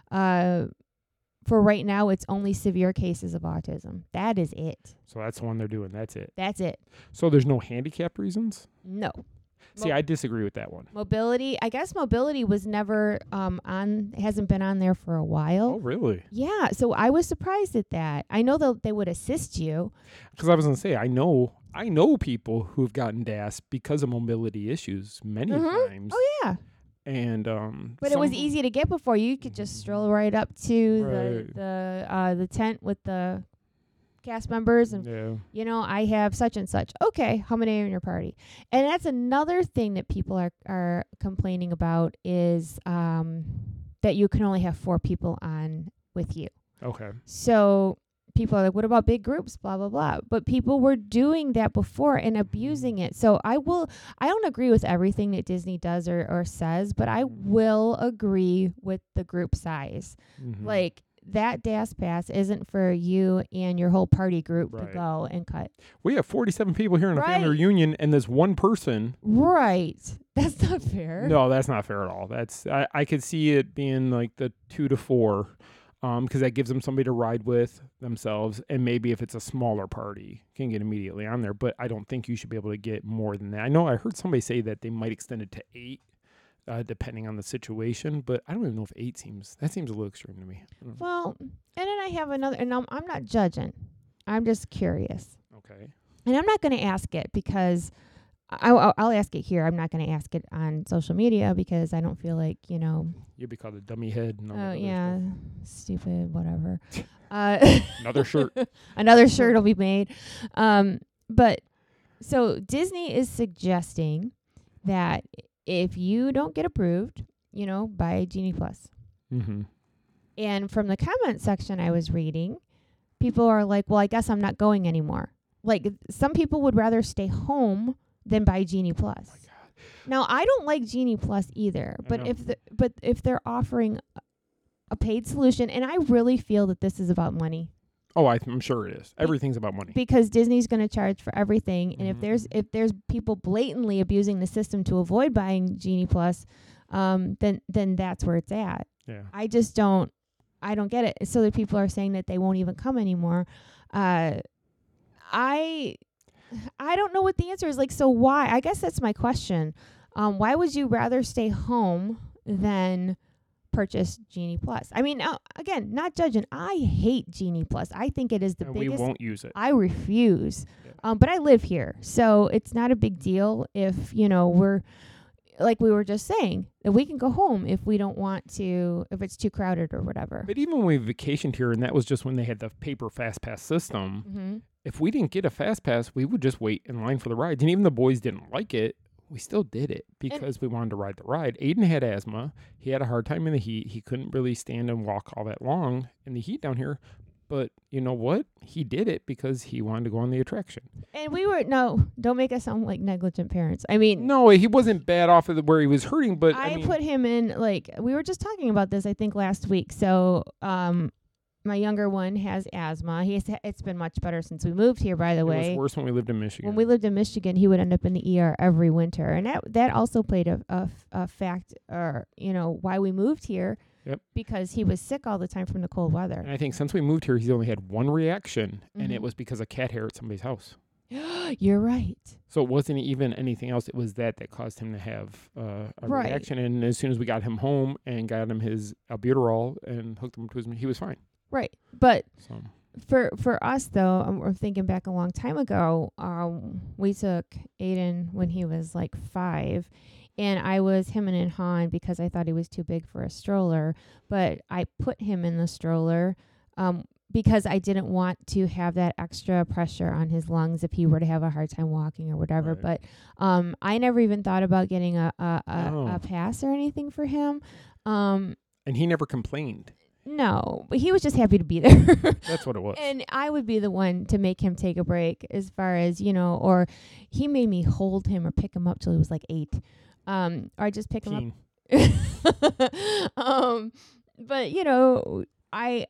Uh, for right now, it's only severe cases of autism. That is it. So that's the one they're doing. That's it. That's it. So there's no handicap reasons? No. See, Mo- I disagree with that one. Mobility, I guess mobility was never um on hasn't been on there for a while. Oh, really? Yeah, so I was surprised at that. I know that they would assist you. Because I was going to say, I know I know people who've gotten D A S because of mobility issues many Mhm. times. Oh yeah. And um But it was some- easy to get before. You could just stroll right up to Right. the the uh the tent with the cast members and Yeah. you know, I have such and such. Okay, how many are in your party? And that's another thing that people are are complaining about is um that you can only have four people on with you. Okay. So people are like, what about big groups? Blah, blah, blah. But people were doing that before and abusing it. So I will, I don't agree with everything that Disney does or, or says, but I will agree with the group size. Mhm. Like that D A S pass isn't for you and your whole party group Right. to go and cut. We have forty-seven people here in a family Right. reunion, and there's one person. Right. That's not fair. No, that's not fair at all. That's I, I could see it being like the two to four, um, because that gives them somebody to ride with themselves, and maybe if it's a smaller party, can get immediately on there. But I don't think you should be able to get more than that. I know I heard somebody say that they might extend it to eight, uh, depending on the situation. But I don't even know if eight seems that seems a little extreme to me. I don't know. Well, and then I have another, and I'm, I'm not judging. I'm just curious. Okay. And I'm not going to ask it because I, I'll, I'll ask it here. I'm not going to ask it on social media because I don't feel like, you know, You'd be called a dummy head. And all that uh, other yeah, stuff. stupid, whatever. uh, Another shirt. Another shirt will be made. Um, but so Disney is suggesting that if you don't get approved, you know, buy Genie Plus. Mm-hmm. And from the comment section I was reading, people are like, well, I guess I'm not going anymore. Like some people would rather stay home than buy Genie Plus. Oh Now, I don't like Genie Plus either, I but know. if the, but if they're offering a- a paid solution, and I really feel that this is about money Oh, I, I'm sure it is. Everything's about money. because Disney's going to charge for everything, and if Mhm. there's if there's people blatantly abusing the system to avoid buying Genie Plus, um, then then that's where it's at. Yeah. I just don't I don't get it. So that people are saying that they won't even come anymore. Uh, I I don't know what the answer is. Like, so why? I guess that's my question. Um, why would you rather stay home than purchase Genie Plus? I mean, uh, again, not judging. I hate Genie Plus. I think it is the And we biggest. won't use it. I refuse. Yeah. Um, but I live here, so it's not a big deal if, you know, we're like we were just saying, that we can go home if we don't want to, if it's too crowded or whatever. But even when we vacationed here, and that was just when they had the paper fast pass system, Mm-hmm. if we didn't get a fast pass, we would just wait in line for the rides. And even the boys didn't like it. we still did it because and we wanted to ride the ride. Aiden had asthma. He had a hard time in the heat. He couldn't really stand and walk all that long in the heat down here. But you know what? He did it because he wanted to go on the attraction. And we were, no, don't make us sound like negligent parents. I mean. No, he wasn't bad off of the, where he was hurting, but I, I mean, put him in, like, we were just talking about this, I think, last week. So, um, my younger one has asthma. He's ha- it's been much better since we moved here, by the it way. It was worse when we lived in Michigan. When we lived in Michigan, he would end up in the E R every winter. And that that also played a, a, a fact, or, you know, why we moved here. Yep. Because he was sick all the time from the cold weather. And I think since we moved here, he's only had one reaction, mm-hmm. and it was because of cat hair at somebody's house. You're right. So it wasn't even anything else. It was that that caused him to have uh, a right. reaction. And as soon as we got him home and got him his albuterol and hooked him to his, he was fine. Right. But so. for for us, though, um, we're thinking back a long time ago, um, we took Aiden when he was like five. And I was him and Han because I thought he was too big for a stroller. But I put him in the stroller um, because I didn't want to have that extra pressure on his lungs if he were to have a hard time walking or whatever. Right. But um, I never even thought about getting a, a, a, oh. a pass or anything for him. Um, and he never complained. No, but he was just happy to be there. That's what it was. And I would be the one to make him take a break as far as, you know, or he made me hold him or pick him up till he was like eight. Um, or I just pick Teen. him up. um, but you know, I,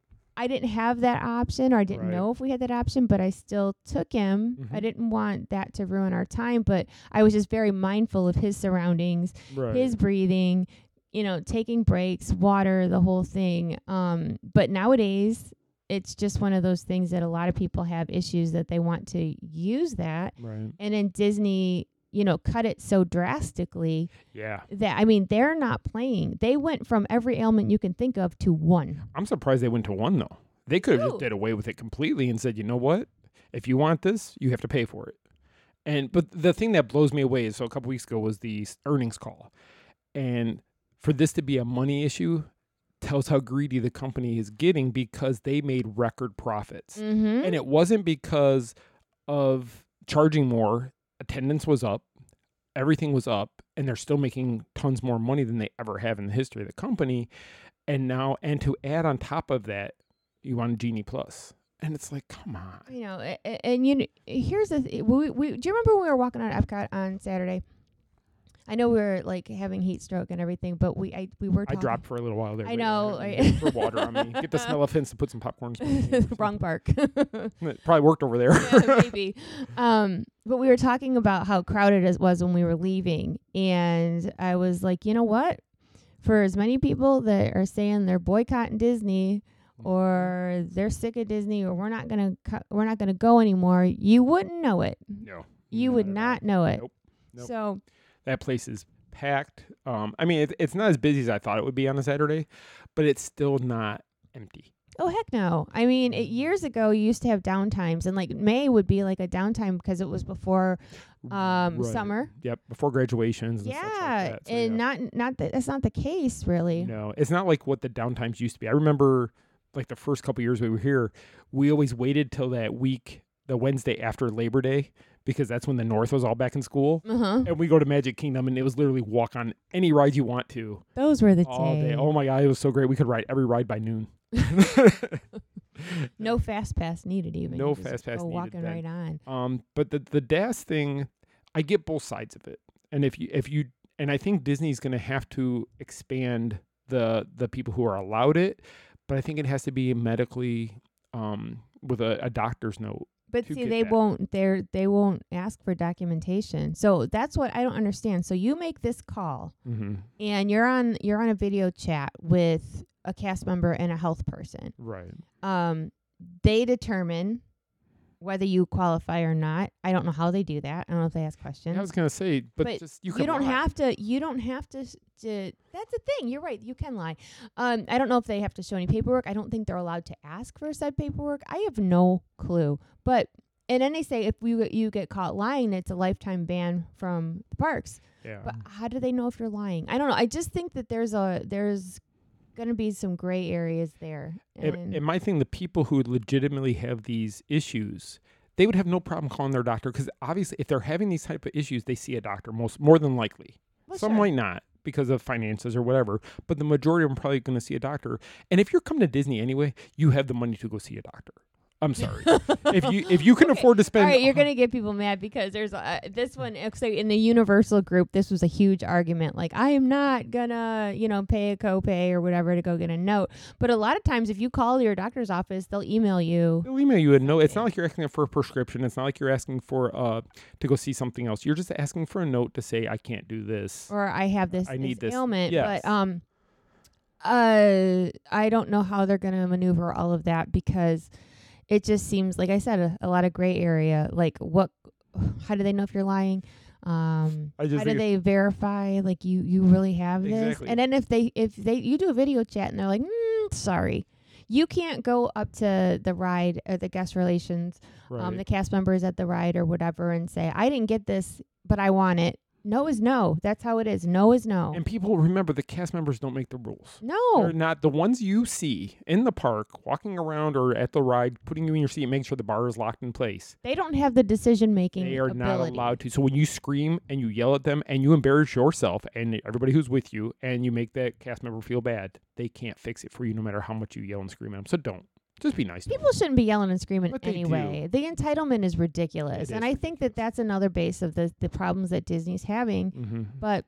I didn't have that option, or I didn't right. know if we had that option, but I still took him. Mm-hmm. I didn't want that to ruin our time, but I was just very mindful of his surroundings, right. his breathing, you know, taking breaks, water, the whole thing. Um, but nowadays it's just one of those things that a lot of people have issues that they want to use that. Right. And in Disney, you know, cut it so drastically yeah. that, I mean, they're not playing. They went from every ailment you can think of to one. I'm surprised they went to one, though. They could have just did away with it completely and said, you know what? If you want this, you have to pay for it. And but the thing that blows me away is, so a couple weeks ago was the earnings call. And for this to be a money issue tells how greedy the company is getting, because they made record profits. Mm-hmm. And it wasn't because of charging more. Attendance was up, everything was up, and they're still making tons more money than they ever have in the history of the company. And now, and to add on top of that, you want Genie Plus. And it's like, come on. You know, and, and you know, here's the th- we, we do you remember when we were walking on Epcot on Saturday? I know we were like having heat stroke and everything, but we I we were talking. I dropped for a little while there. I know. Right? For water on me. Get the smell of hints to put some popcorn. Wrong park. It probably worked over there. Yeah, maybe. Um, but we were talking about how crowded it was when we were leaving. And I was like, you know what? For as many people that are saying they're boycotting Disney, or they're sick of Disney, or we're not gonna cu- we're not gonna go anymore, you wouldn't know it. No. You not would not all. know it. Nope. Nope. So that place is packed. Um, I mean, it, it's not as busy as I thought it would be on a Saturday, but it's still not empty. Oh, heck no. I mean, it, years ago, you used to have downtimes, and like May would be like a downtime because it was before um, Right. summer. Yep, before graduations and Yeah, stuff like that. So, and yeah. not not that that's not the case really. No, it's not like what the downtimes used to be. I remember like the first couple years we were here, we always waited till that week, the Wednesday after Labor Day, because that's when the North was all back in school. Uh-huh. And we go to Magic Kingdom, and it was literally walk on any ride you want to. Those were the all days. day. Oh my God, it was so great. We could ride every ride by noon. No fast pass needed even. No You just fast pass go needed walking then. right on. Um, but the the D A S thing, I get both sides of it. And if you if you and I think Disney's going to have to expand the the people who are allowed it, but I think it has to be medically um with a, a doctor's note. But to see, get they that. won't. They they won't ask for documentation. So that's what I don't understand. So you make this call, Mm-hmm. and you're on you're on a video chat with a cast member and a health person. Right. Um, they determine whether you qualify or not. I don't know how they do that. I don't know if they ask questions. I was gonna say, but, But just you, you, can don't lie. have to. You don't have to. to that's the thing. You're right. You can lie. Um, I don't know if they have to show any paperwork. I don't think they're allowed to ask for said paperwork. I have no clue. But and then they say if we you get caught lying, it's a lifetime ban from the parks. Yeah. But how do they know if you're lying? I don't know. I just think that there's a there's going to be some gray areas there. And, And and my thing, the people who legitimately have these issues, they would have no problem calling their doctor because obviously if they're having these type of issues, they see a doctor most more than likely. Well, Some sure. might not because of finances or whatever, but the majority of them are probably going to see a doctor. And if you're coming to Disney anyway, you have the money to go see a doctor. I'm sorry. if you if you can Okay. afford to spend, All right, you're gonna get people mad because there's uh, this one. So in the Universal group, this was a huge argument. Like, I am not gonna, you know, pay a copay or whatever to go get a note. But a lot of times, if you call your doctor's office, they'll email you. they'll email you a note. It's not like you're asking for a prescription. It's not like you're asking for uh to go see something else. You're just asking for a note to say I can't do this. Or I have this, I this need this. ailment. Yes. But um, uh, I don't know how they're gonna maneuver all of that because it just seems, like I said, a, a lot of gray area. Like, what? How do they know if you're lying? Um, I just how do think they verify like you you really have this? Exactly. And then if they if they you do a video chat and they're like, mm, sorry, you can't go up to the ride or the guest relations, Right. um, the cast members at the ride or whatever, and say, I didn't get this, but I want it. No is no. That's how it is. No is no. And people remember the cast members don't make the rules. No. They're not the ones you see in the park, walking around or at the ride, putting you in your seat, making sure the bar is locked in place. They don't have the decision making. They are not ability. allowed to. So when you scream and you yell at them and you embarrass yourself and everybody who's with you and you make that cast member feel bad, they can't fix it for you no matter how much you yell and scream at them. So don't. Just be nice to them. People shouldn't be yelling and screaming But they anyway. The entitlement is ridiculous. It and is I think that that's another base of the, the problems that Disney's having. Mm-hmm. But,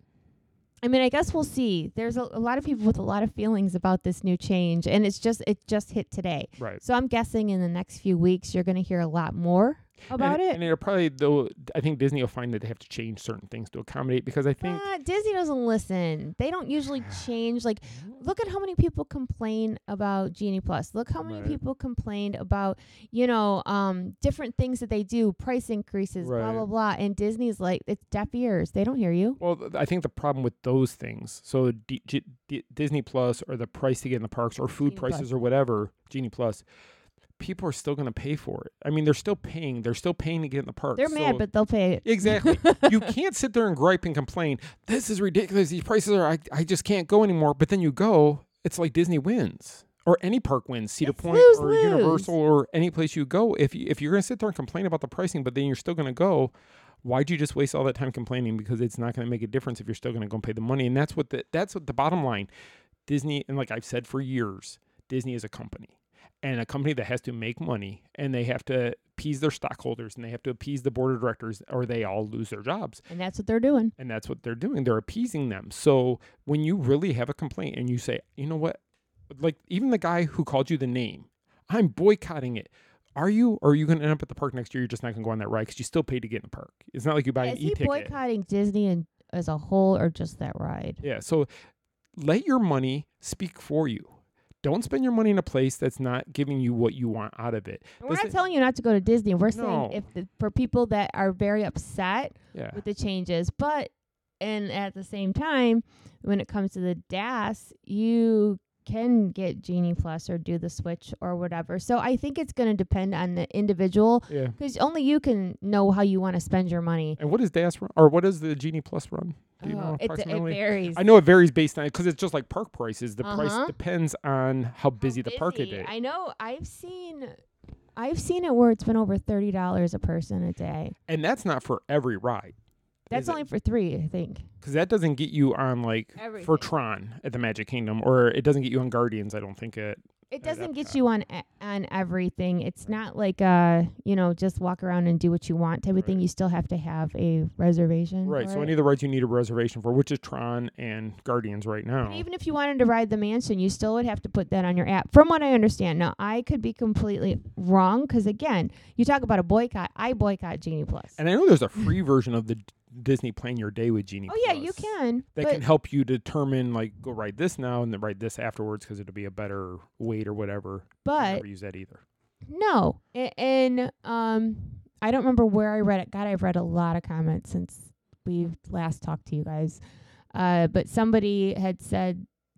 I mean, I guess we'll see. There's a, a lot of people with a lot of feelings about this new change. And it's just it just hit today. Right. So I'm guessing in the next few weeks, you're going to hear a lot more about and, it. And it'll probably, though, I think Disney will find that they have to change certain things to accommodate because I think. Uh, Disney doesn't listen. They don't usually change. Like, look at how many people complain about Genie Plus. Look how many Right. people complained about, you know, um, different things that they do, price increases, blah, Right. blah, blah. And Disney's like, it's deaf ears. They don't hear you. Well, th- I think the problem with those things, so D- G- D- Disney Plus or the price to get in the parks or food Genie prices Plus. or whatever, Genie Plus, people are still going to pay for it. I mean, they're still paying. They're still paying to get in the parks. They're So- mad, but they'll pay it. Exactly. You can't sit there and gripe and complain. This is ridiculous. These prices are, I, I just can't go anymore. But then you go, it's like Disney wins. Or any park wins, Cedar It's Point or lose-lose. Universal or any place you go. If you, if you're going to sit there and complain about the pricing, but then you're still going to go, why'd you just waste all that time complaining? Because it's not going to make a difference if you're still going to go and pay the money. And that's what the that's what the bottom line. Disney, and like I've said for years, Disney is a company. And a company that has to make money, and they have to appease their stockholders, and they have to appease the board of directors, or they all lose their jobs. And that's what they're doing. And that's what they're doing. They're appeasing them. So when you really have a complaint and you say, you know what, like even the guy who called you the name, I'm boycotting it. Are you, or are you going to end up at the park next year? You're just not going to go on that ride because you still paid to get in the park. It's not like you buy Is an he e-ticket. boycotting Disney and as a whole or just that ride? Yeah. So let your money speak for you. Don't spend your money in a place that's not giving you what you want out of it. And we're This not is- telling you not to go to Disney. We're saying No. if the, for people that are very upset Yeah. with the changes, but and at the same time, when it comes to the D A S, you can get Genie Plus or do the switch or whatever. So I think it's going to depend on the individual Yeah. because only you can know how you want to spend your money. And what does D A S run? Or what does the Genie Plus run? Do you Oh, know it, it approximately? varies. I know it varies based on, because it's just like park prices. The Uh-huh. price depends on how How busy the park busy. is. I know. I've seen, I've seen it where it's been over thirty dollars a person a day. And that's not for every ride. That's only for three, I think. Because that doesn't get you on, like, Everything. for Tron at the Magic Kingdom, or it doesn't get you on Guardians, I don't think, at It at doesn't get Epcot. you on e- on everything. It's not like uh, you know, just walk around and do what you want type of thing. Right. You still have to have a reservation. Right, for so it. any of the rides you need a reservation for, which is Tron and Guardians right now. And even if you wanted to ride the mansion, you still would have to put that on your app. From what I understand, now I could be completely wrong because again, you talk about a boycott. I boycott Genie Plus. And I know there's a free version of the D- Disney Plan Your Day with Genie oh yeah, Plus you can. that but can help you determine, like, go ride this now and then ride this afterwards because it'll be a better weight or whatever. I but never use that either. no, A- and um, I don't remember where I read it. God, I've read a lot of comments since we've last talked to you guys. Uh, but somebody had said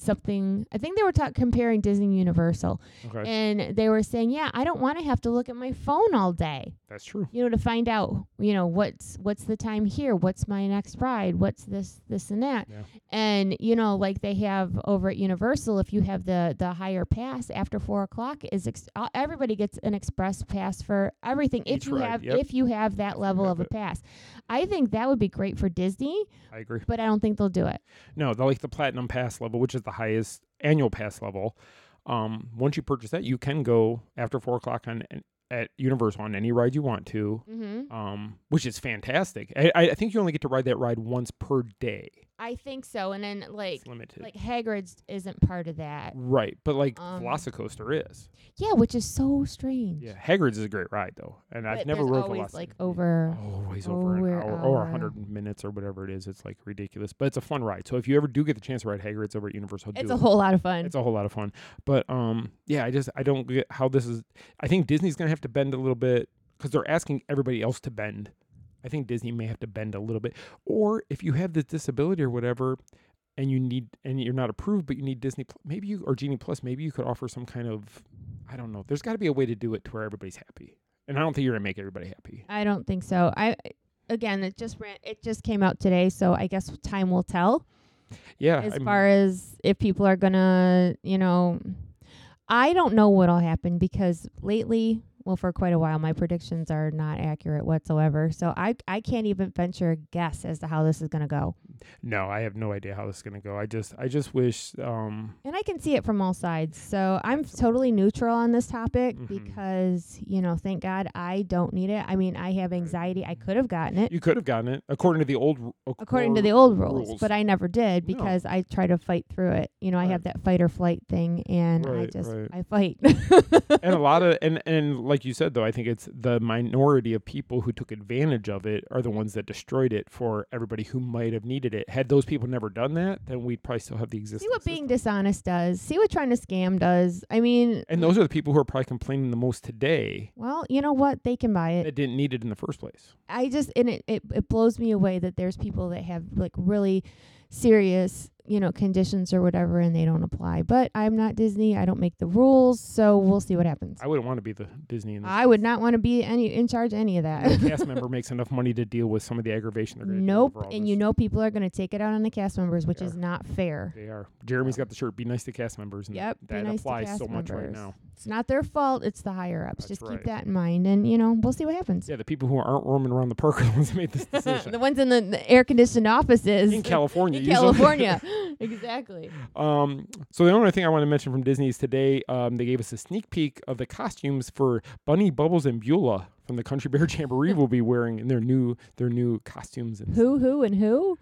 something. I think they were ta- comparing Disney and Universal, Okay. and they were saying, "Yeah, I don't want to have to look at my phone all day, That's true. you know, to find out, you know, what's what's the time here, what's my next ride, what's this, this, and that." Yeah. And you know, like they have over at Universal, if you have the the higher pass after four o'clock, is ex- uh, everybody gets an express pass for everything. Each if you ride, have yep. if you have that level have of a it. pass, I think that would be great for Disney, I agree. but I don't think they'll do it. No, the, like the platinum pass level, which is the highest annual pass level. Um, once you purchase that, you can go after four o'clock on an- at Universal on any ride you want to, Mm-hmm. um, which is fantastic. I, I I think you only get to ride that ride once per day. I think so. And then like It's limited. like Hagrid's isn't part of that. Right, but like Um, Velocicoaster is. Yeah, which is so strange. Yeah, Hagrid's is a great ride though, and I've But never there's rode always Velocity. like over. Always over an over hour, an or hour. a hundred minutes or whatever it is. It's like ridiculous, but it's a fun ride. So if you ever do get the chance to ride Hagrid's over at Universal, It's do a it. whole lot of fun. It's a whole lot of fun. But um, yeah, I just I don't get how this is. I think Disney's gonna have to bend a little bit because they're asking everybody else to bend. I think Disney may have to bend a little bit, or if you have this disability or whatever, and you need and you're not approved, but you need Disney, Pl- maybe you or Genie Plus, maybe you could offer some kind of, I don't know. There's got to be a way to do it to where everybody's happy, and I don't think you're gonna make everybody happy. I don't think so. I again, it just ran. It just came out today, so I guess time will tell. Yeah, As I'm- far as if people are gonna, you know, I don't know what'll happen because lately, well, for quite a while, my predictions are not accurate whatsoever. So I I can't even venture a guess as to how this is gonna go. no, I have no idea how this is gonna go. I just I just wish um And I can see it from all sides. So I'm totally neutral on this topic Mhm. because, you know, thank God I don't need it. I mean, I have anxiety. I could have gotten it you could have gotten it according to the old ru- according to or the old rules, rules. but I never did No. because I try to fight through it. You know, I Right. have that fight or flight thing and I Right, just right. I fight. and a lot of and and like you said though, I think it's the minority of people who took advantage of it are the ones that destroyed it for everybody who might have needed it. Had those people never done that, then we'd probably still have the existing See what system. being dishonest does. See what trying to scam does. I mean, And those are the people who are probably complaining the most today well, you know what? They can buy it. that didn't need it in the first place. I just and it, it it blows me away that there's people that have like really serious, you know, conditions or whatever and they don't apply. But I'm not Disney. I don't make the rules, so we'll see what happens. I wouldn't want to be the Disney in this. I would not want to be any in charge of any of No that. cast member makes enough money to deal with some of the aggravation they're going to Nope. And you know people are going to take it out on the cast members, which They is are. not fair. they are. Jeremy's got the shirt. Be nice to cast members. And Yep. Be that nice to applies cast so much right members. now. It's not their fault. It's the higher ups. That's Just right. keep that in mind, and you know we'll see what happens. Yeah, the people who aren't roaming around the park are the ones that made this decision. The ones in the, the air conditioned offices in California. In usually. California, exactly. Um, so the only thing I want to mention from Disney is today um, they gave us a sneak peek of the costumes for Bunny, Bubbles, and Beulah from the Country Bear Jamboree will be wearing in their new their new costumes. And Who, who, and who?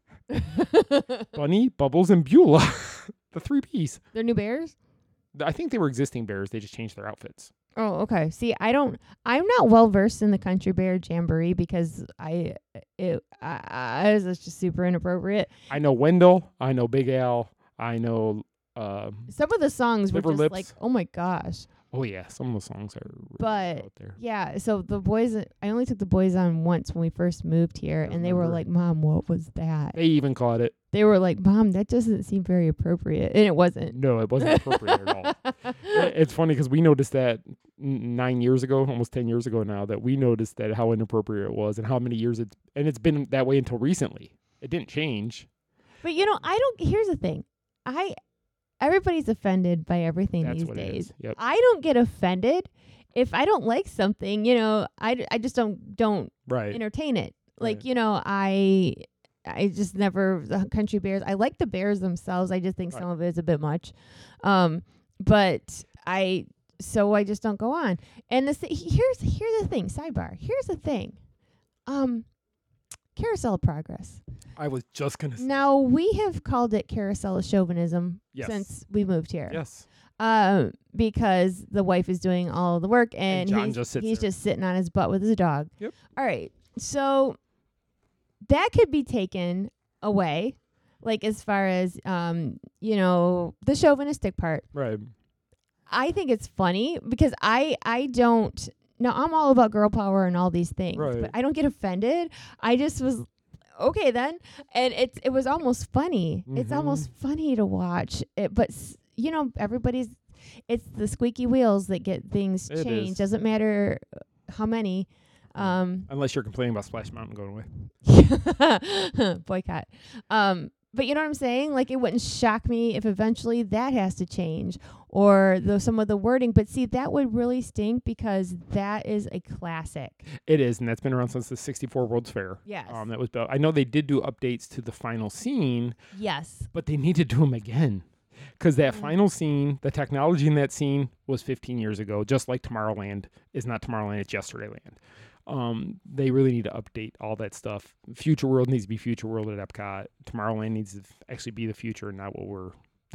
Bunny, Bubbles, and Beulah, the three B's. They're new bears. I think they were existing bears. They just changed their outfits. Oh, okay. See, I don't. I'm not well versed in the Country Bear Jamboree because I, it, I, I it was just super inappropriate. I know Wendell. I know Big Al. I know. Uh, Some of the songs were Liver just Lips. like, oh my gosh. oh yeah, some of the songs are really But out there. yeah, so the boys, I only took the boys on once when we first moved here, I and they were remember. like, "Mom, what was that?" They even caught it. They were like, "Mom, that doesn't seem very appropriate," and it wasn't. No, it wasn't appropriate at all. I- It's funny because we noticed that n- nine years ago, almost ten years ago now, that we noticed that how inappropriate it was and how many years it's and it's been that way until recently. It didn't change. But you know, I don't. Here's the thing, I everybody's offended by everything That's these what it days. is. Yep. I don't get offended if I don't like something. You know, I, d- I just don't don't Right. entertain it. Like Right. you know, I I just never the Country Bears. I like the bears themselves. I just think Right. some of it is a bit much. Um, but I so I just don't go on. And the th- here's here's the thing. Sidebar. Here's the thing. Um, Carousel of Progress. I was just gonna say Now we have called it Carousel of Chauvinism Yes. since we moved here. yes. Um, because the wife is doing all the work and, John he's, just sits he's there. just sitting on his butt with his dog. Yep. All right. So that could be taken away, like as far as um, you know, the chauvinistic part. Right. I think it's funny because I I don't no, I'm all about girl power and all these things, Right. but I don't get offended. I just was okay then. And it's it was almost funny. Mm-hmm. It's almost funny to watch it, but s- you know, everybody's it's the squeaky wheels that get things It changed. is. Doesn't matter how many. Um, Unless you're complaining about Splash Mountain going away. boycott. Um, but you know what I'm saying? Like, it wouldn't shock me if eventually that has to change, or the, some of the wording. But see, that would really stink because that is a classic. It is, and that's been around since the sixty-four World's Fair. Yes. Um, that was built. I know they did do updates to the final scene. Yes. But they need to do them again. Because that Mm. final scene, the technology in that scene was fifteen years ago, just like Tomorrowland is not Tomorrowland, it's Yesterday-land. Um, they really need to update all that stuff. Future World needs to be Future World at Epcot. Tomorrowland needs to f- actually be the future and not what we're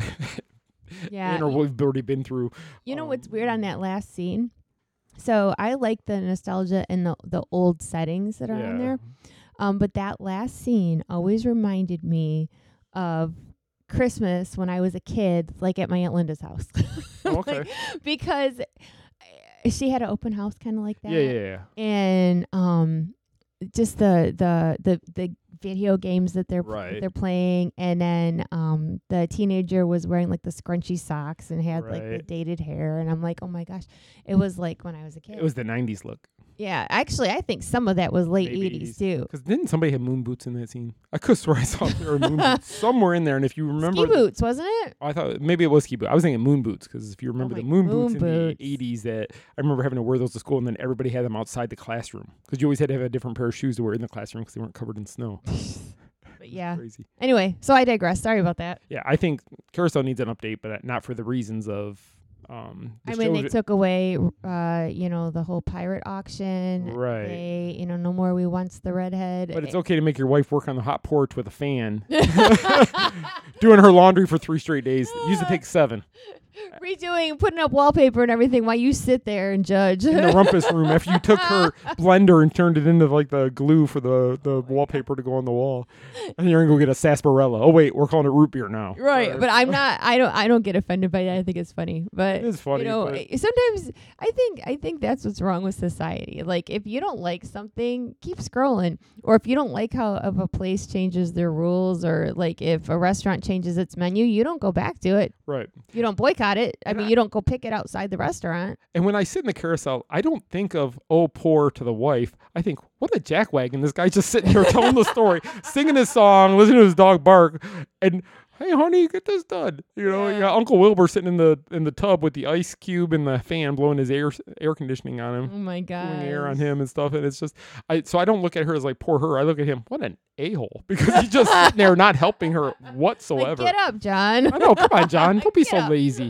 Yeah. in or what we've already been through. You know um, what's weird on that last scene? So I like the nostalgia and the the old settings that are Yeah. on there. Um, but that last scene always reminded me of Christmas when I was a kid, like at my Aunt Linda's house. Oh, okay. Like, because she had an open house kind of like that. Yeah, yeah, yeah. And um just the the the the video games that they're Right. they're playing, and then um the teenager was wearing like the scrunchy socks and had like the Right. dated hair, and I'm like, oh my gosh, it was like when I was a kid. It was the nineties look. Yeah, actually, I think some of that was late Maybe eighties too. Because didn't somebody have moon boots in that scene? I could swear I saw there were moon boots somewhere in there. And if you remember, Ski boots, wasn't it? I thought maybe it was ski boots. I was thinking moon boots because if you remember Oh the my- moon, moon boots in boots. the eighties, that I remember having to wear those to school, and then everybody had them outside the classroom because you always had to have a different pair of shoes to wear in the classroom because they weren't covered in snow. But yeah. Crazy. Anyway, so I digress. Sorry about that. Yeah, I think Carousel needs an update, but not for the reasons of. Um, the I mean, they shows- took away, uh, you know, the whole pirate auction. Right. They, you know, no more We Wants the Redhead. But it's okay to make your wife work on the hot porch with a fan, doing her laundry for three straight days. It used to take seven. Redoing, putting up wallpaper and everything while you sit there and judge. In the rumpus room after you took her blender and turned it into like the glue for the, the wallpaper to go on the wall. And you're gonna go get a sarsaparilla. Oh wait, we're calling it root beer now. Right, Sorry. but I'm not. I don't. I don't get offended by that. I think it's funny. But It is funny, You know, but- eh, sometimes I think I think that's what's wrong with society. Like, if you don't like something, keep scrolling. Or if you don't like how if a place changes their rules, or like if a restaurant changes its menu, you don't go back to it. Right. You don't boycott it. I And mean, I- you don't go pick it outside the restaurant. And when I sit in the carousel, I don't think of oh poor to the wife. I think what a jackwagon. This guy's just sitting here telling the story, singing his song, listening to his dog bark, and hey honey, get this done. You know, you got Uncle Wilbur sitting in the in the tub with the ice cube and the fan blowing his air air conditioning on him. Oh my Cooling air god. on him and stuff, and it's just, I so I don't look at her as like poor her. I look at him, what an a hole, because he's just sitting there not helping her whatsoever. Like, get up, John. I know, come on, John, don't be Get so up. lazy.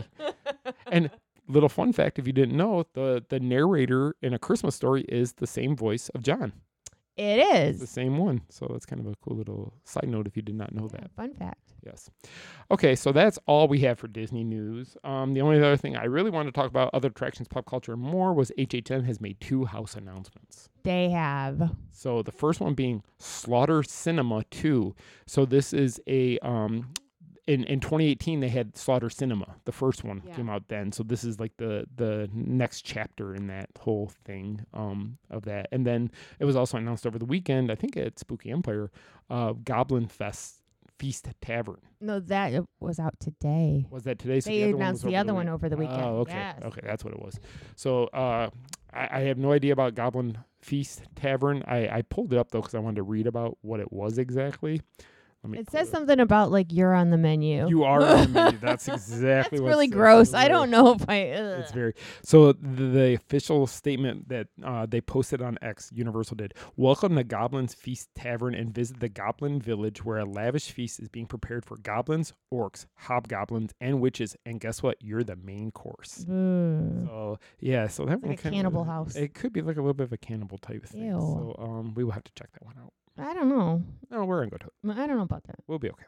And little fun fact, if you didn't know, the the narrator in A Christmas Story is the same voice of John. It It's the is. same one. So that's kind of a cool little side note if you did not know Yeah, that. fun fact. Yes. Okay, so that's all we have for Disney news. Um, the only other thing I really wanted to talk about, other attractions, pop culture, and more, was H H N has made two house announcements. They have. So the first one being Slaughter Cinema two. So this is a um in in twenty eighteen they had Slaughter Cinema. The first one Yeah. came out then. So this is like the the next chapter in that whole thing um of that. And then it was also announced over the weekend, I think at Spooky Empire, uh Goblin Fest Feast Tavern. No, that uh, was out today. Was that today? So They the other announced one was the over other week- one over the weekend. Oh, okay. Yes. Okay, that's what it was. So uh, I, I have no idea about Goblin Feast Tavern. I, I pulled it up, though, because I wanted to read about what it was exactly. Let me It pull says up. something about like you're on the menu. You are on the menu. That's exactly That's what really it says. gross. It's I very- don't know if I. Ugh. It's very so. The, the official statement that uh, they posted on X, Universal did: "Welcome to Goblin's Feast Tavern and visit the Goblin Village, where a lavish feast is being prepared for goblins, orcs, hobgoblins, and witches. And guess what? You're the main course." Ugh. So yeah, so that It's one like a kinda- cannibal house. It could be like a little bit of a cannibal type thing. Ew. So um, we will have to check that one out. I don't know. No, we're gonna go to it. I don't know about We'll be okay.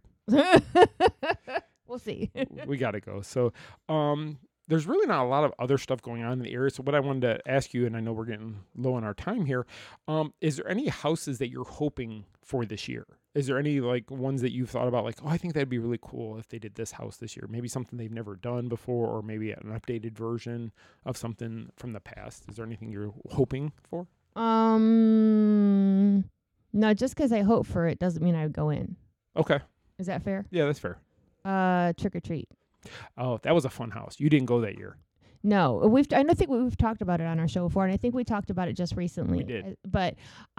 that. We'll see. We got to go. So, um, there's really not a lot of other stuff going on in the area. So, what I wanted to ask you, and I know we're getting low on our time here, um, is there any houses that you're hoping for this year? Is there any like ones that you've thought about, like, oh, I think that'd be really cool if they did this house this year? Maybe something they've never done before, or maybe an updated version of something from the past. Is there anything you're hoping for? Um, No, just because I hope for it doesn't mean I would go in. Okay. Is that fair? Yeah, that's fair. Uh, Trick or Treat. Oh, that was a fun house. You didn't go that year. No, we've. I don't think we've talked about it on our show before, and I think we talked about it just recently. We did. Uh, But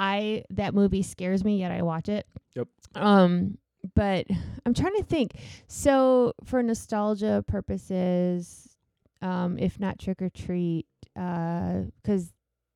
I that movie scares me, yet I watch it. Yep. Um, but I'm trying to think. So for nostalgia purposes, um, if not Trick or Treat, uh, because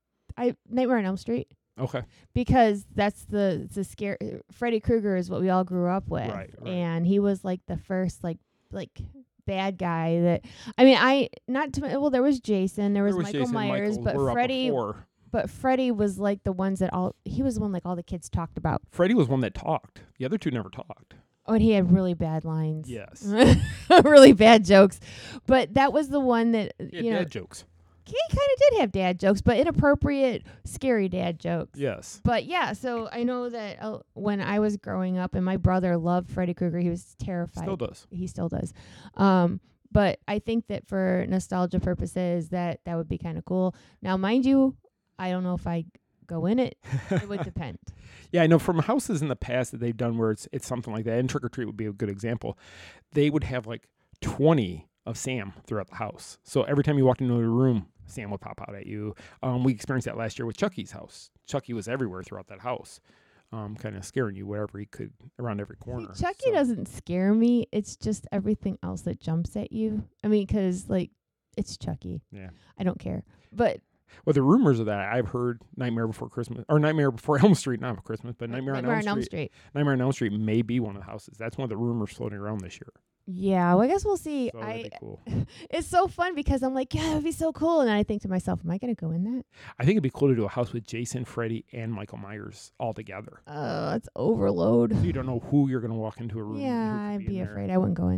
I Nightmare on Elm Street. Okay. Because that's the the scare. Freddy Krueger is what we all grew up with, Right, right. and he was like the first like like bad guy that. I mean, I not to well, there was Jason, there was, There was Michael Jason, Myers, Michael. but We're up Freddy, before. but Freddy was like the ones that all he was the one like all the kids talked about. Freddy was one that talked. The other two never talked. Oh, and he had really bad lines. Yes. really bad jokes, but that was the one that He had you know dad jokes. he kind of did have dad jokes, but inappropriate, scary dad jokes. Yes. But yeah, so I know that uh, when I was growing up, and my brother loved Freddy Krueger, he was terrified. Still does. He still does. Um, but I think that for nostalgia purposes, that that would be kind of cool. Now, mind you, I don't know if I go in it. It would depend. Yeah, I know from houses in the past that they've done where it's it's something like that, and Trick or Treat would be a good example. They would have like twenty of Sam throughout the house. So every time you walked into a room, Sam would pop out at you. Um, we experienced that last year with Chucky's house. Chucky was everywhere throughout that house, um, kind of scaring you wherever he could around every corner. See, Chucky So- doesn't scare me. It's just everything else that jumps at you. I mean, because like it's Chucky. Yeah. I don't care. But Well, the rumors of that, I've heard Nightmare Before Christmas, or Nightmare Before Elm Street, not Christmas, but Nightmare, Nightmare on Elm, on Elm Street. Street. Nightmare on Elm Street may be one of the houses. That's one of the rumors floating around this year. yeah, well, I guess we'll see. So I that'd be cool. it's so fun because I'm like, yeah, that'd be so cool, and then I think to myself, am I gonna go in that? I think it'd be cool to do a house with Jason, Freddy, and Michael Myers all together. Oh, that's overload. So you don't know who you're going to walk into a room. and who Yeah, could I'd be in there. afraid. I wouldn't go in.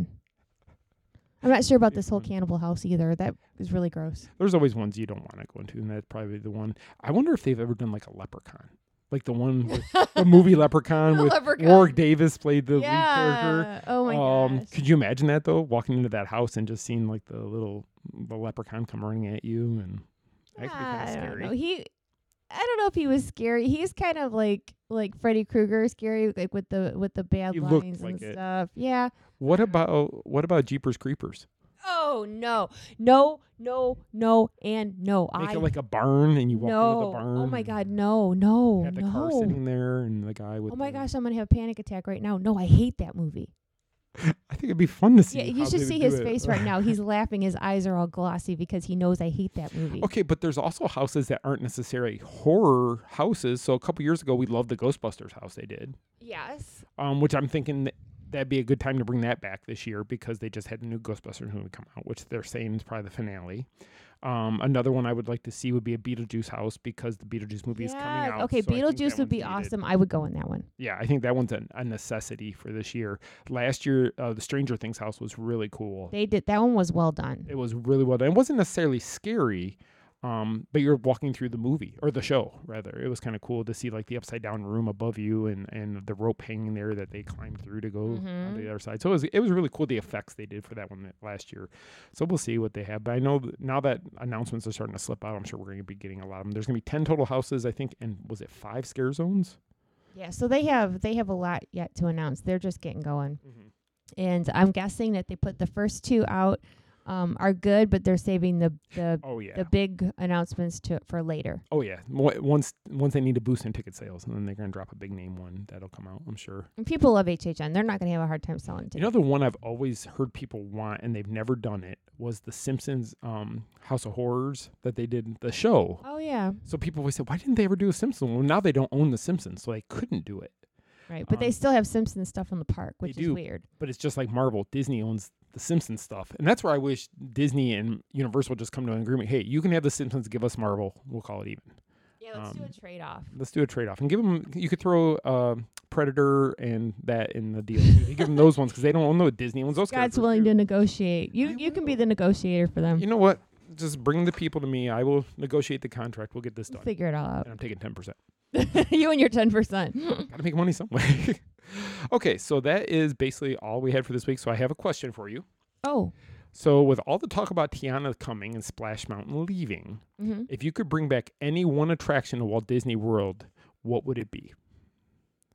I'm not sure about Be this whole fun. cannibal house either. That is really gross. There's always ones you don't want to go into, and that's probably the one. I wonder if they've ever done like a Leprechaun. Like the one with the movie Leprechaun The with Leprechaun. Warwick Davis played the lead yeah. character. Oh my um, gosh. Could you imagine that though? Walking into that house and just seeing like the little the leprechaun come running at you, and that could be kind I of don't scary. know. He, I don't know if he was scary. He's kind of like like Freddy Krueger, scary, like with the with the bad He looked lines like and it. stuff. Yeah. What about what about Jeepers Creepers? Oh no, no, no, no, and no. Make I it like a barn, and you walk no. into the barn. Oh my and God, no, no, Have the no. car sitting there, and the guy with. Oh my the- gosh, I'm gonna have a panic attack right now. No, I hate that movie. I think it'd be fun to see. Yeah, you how should they see would his do it. face right now. He's laughing. His eyes are all glossy because he knows I hate that movie. Okay, but there's also houses that aren't necessarily horror houses. So a couple years ago, we loved the Ghostbusters house they did, Yes. um, which I'm thinking that that'd be a good time to bring that back this year because they just had a new Ghostbusters movie come out, which they're saying is probably the finale. Um, another one I would like to see would be a Beetlejuice house because the Beetlejuice movie is coming Yeah. out. Okay, so I think Beetlejuice that would be one's needed. awesome. I would go in that one. Yeah, I think that one's a, a necessity for this year. Last year, uh, the Stranger Things house was really cool. They did that one was well done. It was really well done. It wasn't necessarily scary, um, but you're walking through the movie or the show rather. It was kind of cool to see like the upside down room above you and, and the rope hanging there that they climbed through to go on Mhm. the other side. So it was it was really cool the effects they did for that one last year. So we'll see what they have. But I know that now that announcements are starting to slip out, I'm sure we're going to be getting a lot of them. There's going to be ten total houses, I think, and was it five scare zones? Yeah, so they have they have a lot yet to announce. They're just getting going. Mm-hmm. And I'm guessing that they put the first two out um, are good, but they're saving the the, Oh yeah. the big announcements to for later. Oh yeah. Mo- Once once they need to boost in ticket sales, and then they're going to drop a big name one that'll come out, I'm sure. And people love H H N. They're not going to have a hard time selling You know, tickets. the one I've always heard people want, and they've never done it, was the Simpsons um, House of Horrors that they did the show. Oh yeah, So people always say, why didn't they ever do a Simpsons? Well, now they don't own the Simpsons, so they couldn't do it. right. But they Um, still have Simpsons stuff in the park, which is do. weird. But it's just like Marvel. Disney owns the Simpsons stuff. And that's where I wish Disney and Universal just come to an agreement. Hey, you can have the Simpsons, give us Marvel. We'll call it even. Yeah, let's do Um, a trade off. Let's do a trade-off. And give them, you could throw uh, Predator and that in the deal. You give them those ones because they don't own the Disney owns those God's characters, willing too. to negotiate. You I you can be the negotiator for them. You know what? Just bring the people to me. I will negotiate the contract. We'll get this We'll done. figure it all out. And I'm taking ten percent. You and your ten percent. Got to make money some way. Okay, so that is basically all we had for this week. So I have a question for you. Oh. So with all the talk about Tiana coming and Splash Mountain leaving, Mm-hmm. if you could bring back any one attraction to Walt Disney World, what would it be?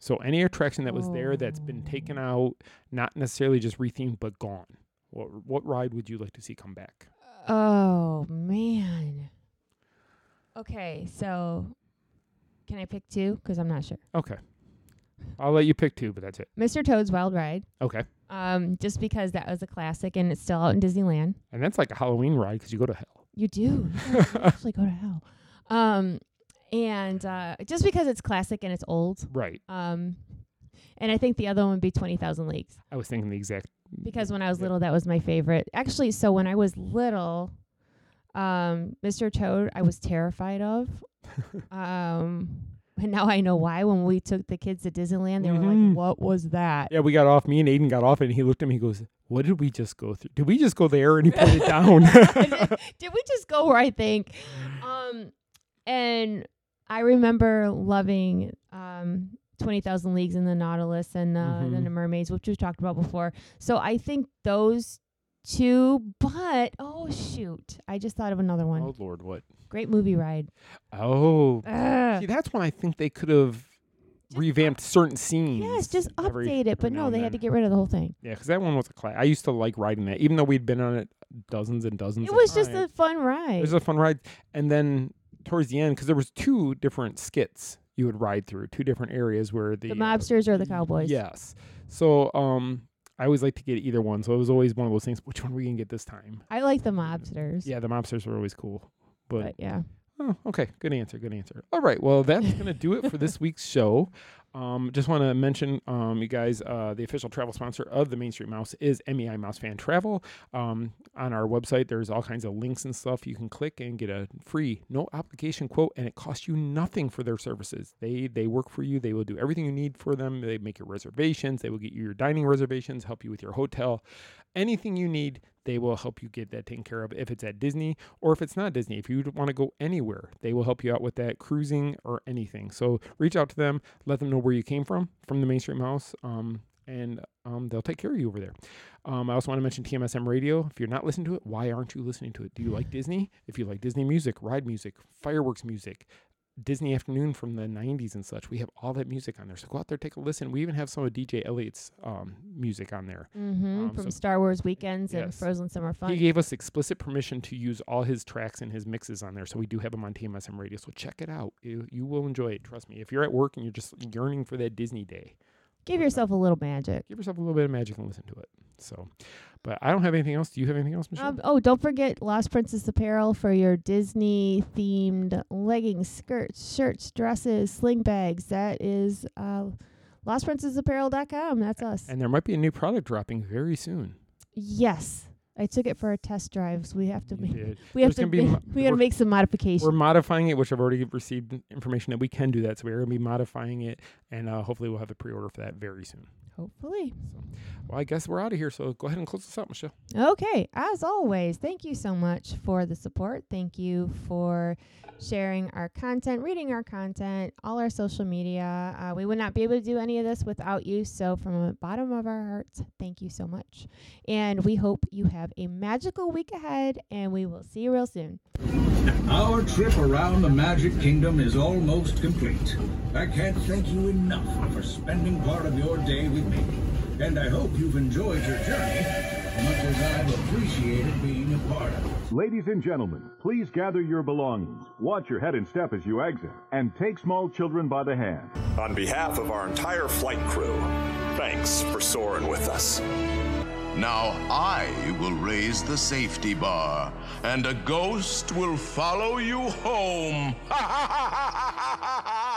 So any attraction that was there that's been taken out, not necessarily just rethemed, but gone. What what ride would you like to see come back? Oh, man. Okay, so can I pick two? Because I'm not sure. Okay. I'll let you pick two, but that's it. Mister Toad's Wild Ride. Okay. Um, just because that was a classic and it's still out in Disneyland. And that's like a Halloween ride because you go to hell. You do. You actually go to hell. Um, and uh, just because it's classic and it's old. Right. Um, and I think the other one would be twenty thousand Leagues. I was thinking the exact. Because when I was little, that was my favorite. Actually, so when I was little, um, Mister Toad, I was terrified of. um, and now I know why. When we took the kids to Disneyland, they Mhm. were like, "What was that?" Yeah, we got off. Me and Aiden got off, and he looked at me. He goes, "What did we just go through? Did we just go there?" And he put it down. did, did we just go where I think? Um, and I remember loving um, twenty thousand Leagues in the Nautilus and uh, Mhm. then the Mermaids, which we've talked about before. So I think those two, but oh shoot, I just thought of another one. Oh Lord, what? Great Movie Ride. Oh, Ugh. see, that's when I think they could have revamped certain scenes. Yes, just every- update it. But every now no, and they had to then. get rid of the whole thing. Yeah, because that one was a class. I used to like riding that, even though we'd been on it dozens and dozens. It of was just times. a fun It ride. was a fun ride, and then towards the end, because there was two different skits you would ride through, two different areas where the The mobsters or the cowboys. Yes. So um, I always like to get either one. So it was always one of those things. Which one are we gonna get this time? I like the mobsters. Yeah, the mobsters were always cool. But, But yeah. oh, okay, good answer, good answer. All right, well that's gonna do it for this week's show. Um, just want to mention, um, you guys, uh, the official travel sponsor of the Main Street Mouse is M E I Mouse Fan Travel. Um, on our website, there's all kinds of links and stuff you can click and get a free, no obligation quote, and it costs you nothing for their services. They they work for you. They will do everything you need for them. They make your reservations. They will get you your dining reservations, help you with your hotel, anything you need. They will help you get that taken care of if it's at Disney or if it's not Disney. If you want to go anywhere, they will help you out with that, cruising or anything. So reach out to them, let them know where you came from, from the Main Street Mouse, um, and um, they'll take care of you over there. Um, I also want to mention T M S M Radio. If you're not listening to it, why aren't you listening to it? Do you like Disney? If you like Disney music, ride music, fireworks music, Disney Afternoon from the nineties and such, we have all that music on there. So go out there, take a listen. We even have some of D J Elliot's um, music on there. Mm-hmm. Um, From so Star Wars Weekends and Yes. Frozen Summer Fun. he gave us explicit permission to use all his tracks and his mixes on there. So we do have them on T M S M Radio. So check it out. You, you will enjoy it. Trust me. If you're at work and you're just yearning for that Disney day, Give yourself a little magic. give yourself a little bit of magic and listen to it. So, but I don't have anything else. Do you have anything else, Michelle? Um, oh, don't forget Lost Princess Apparel for your Disney-themed leggings, skirts, shirts, dresses, sling bags. That is uh, lost princess apparel dot com. That's us. And there might be a new product dropping very soon. Yes. I took it for a test drive, so we have to You make did. we have There's to gonna be ma- mo- we got to we're- make some modifications. We're modifying it, which I've already received information that we can do that. So we're going to be modifying it, and uh, hopefully we'll have the pre-order for that very soon. Hopefully. So, well, I guess we're out of here. So go ahead and close this up, Michelle. Okay, as always, thank you so much for the support. Thank you for sharing our content, reading our content, all our social media. Uh, we would not be able to do any of this without you. So from the bottom of our hearts, thank you so much. And we hope you have a magical week ahead, and we will see you real soon. Our trip around the Magic Kingdom is almost complete. I can't thank you enough for spending part of your day with me. And I hope you've enjoyed your journey as much as I've appreciated being a part of it. Ladies and gentlemen, please gather your belongings. Watch your head and step as you exit, and take small children by the hand. On behalf of our entire flight crew, thanks for soaring with us. Now I will raise the safety bar, and a ghost will follow you home.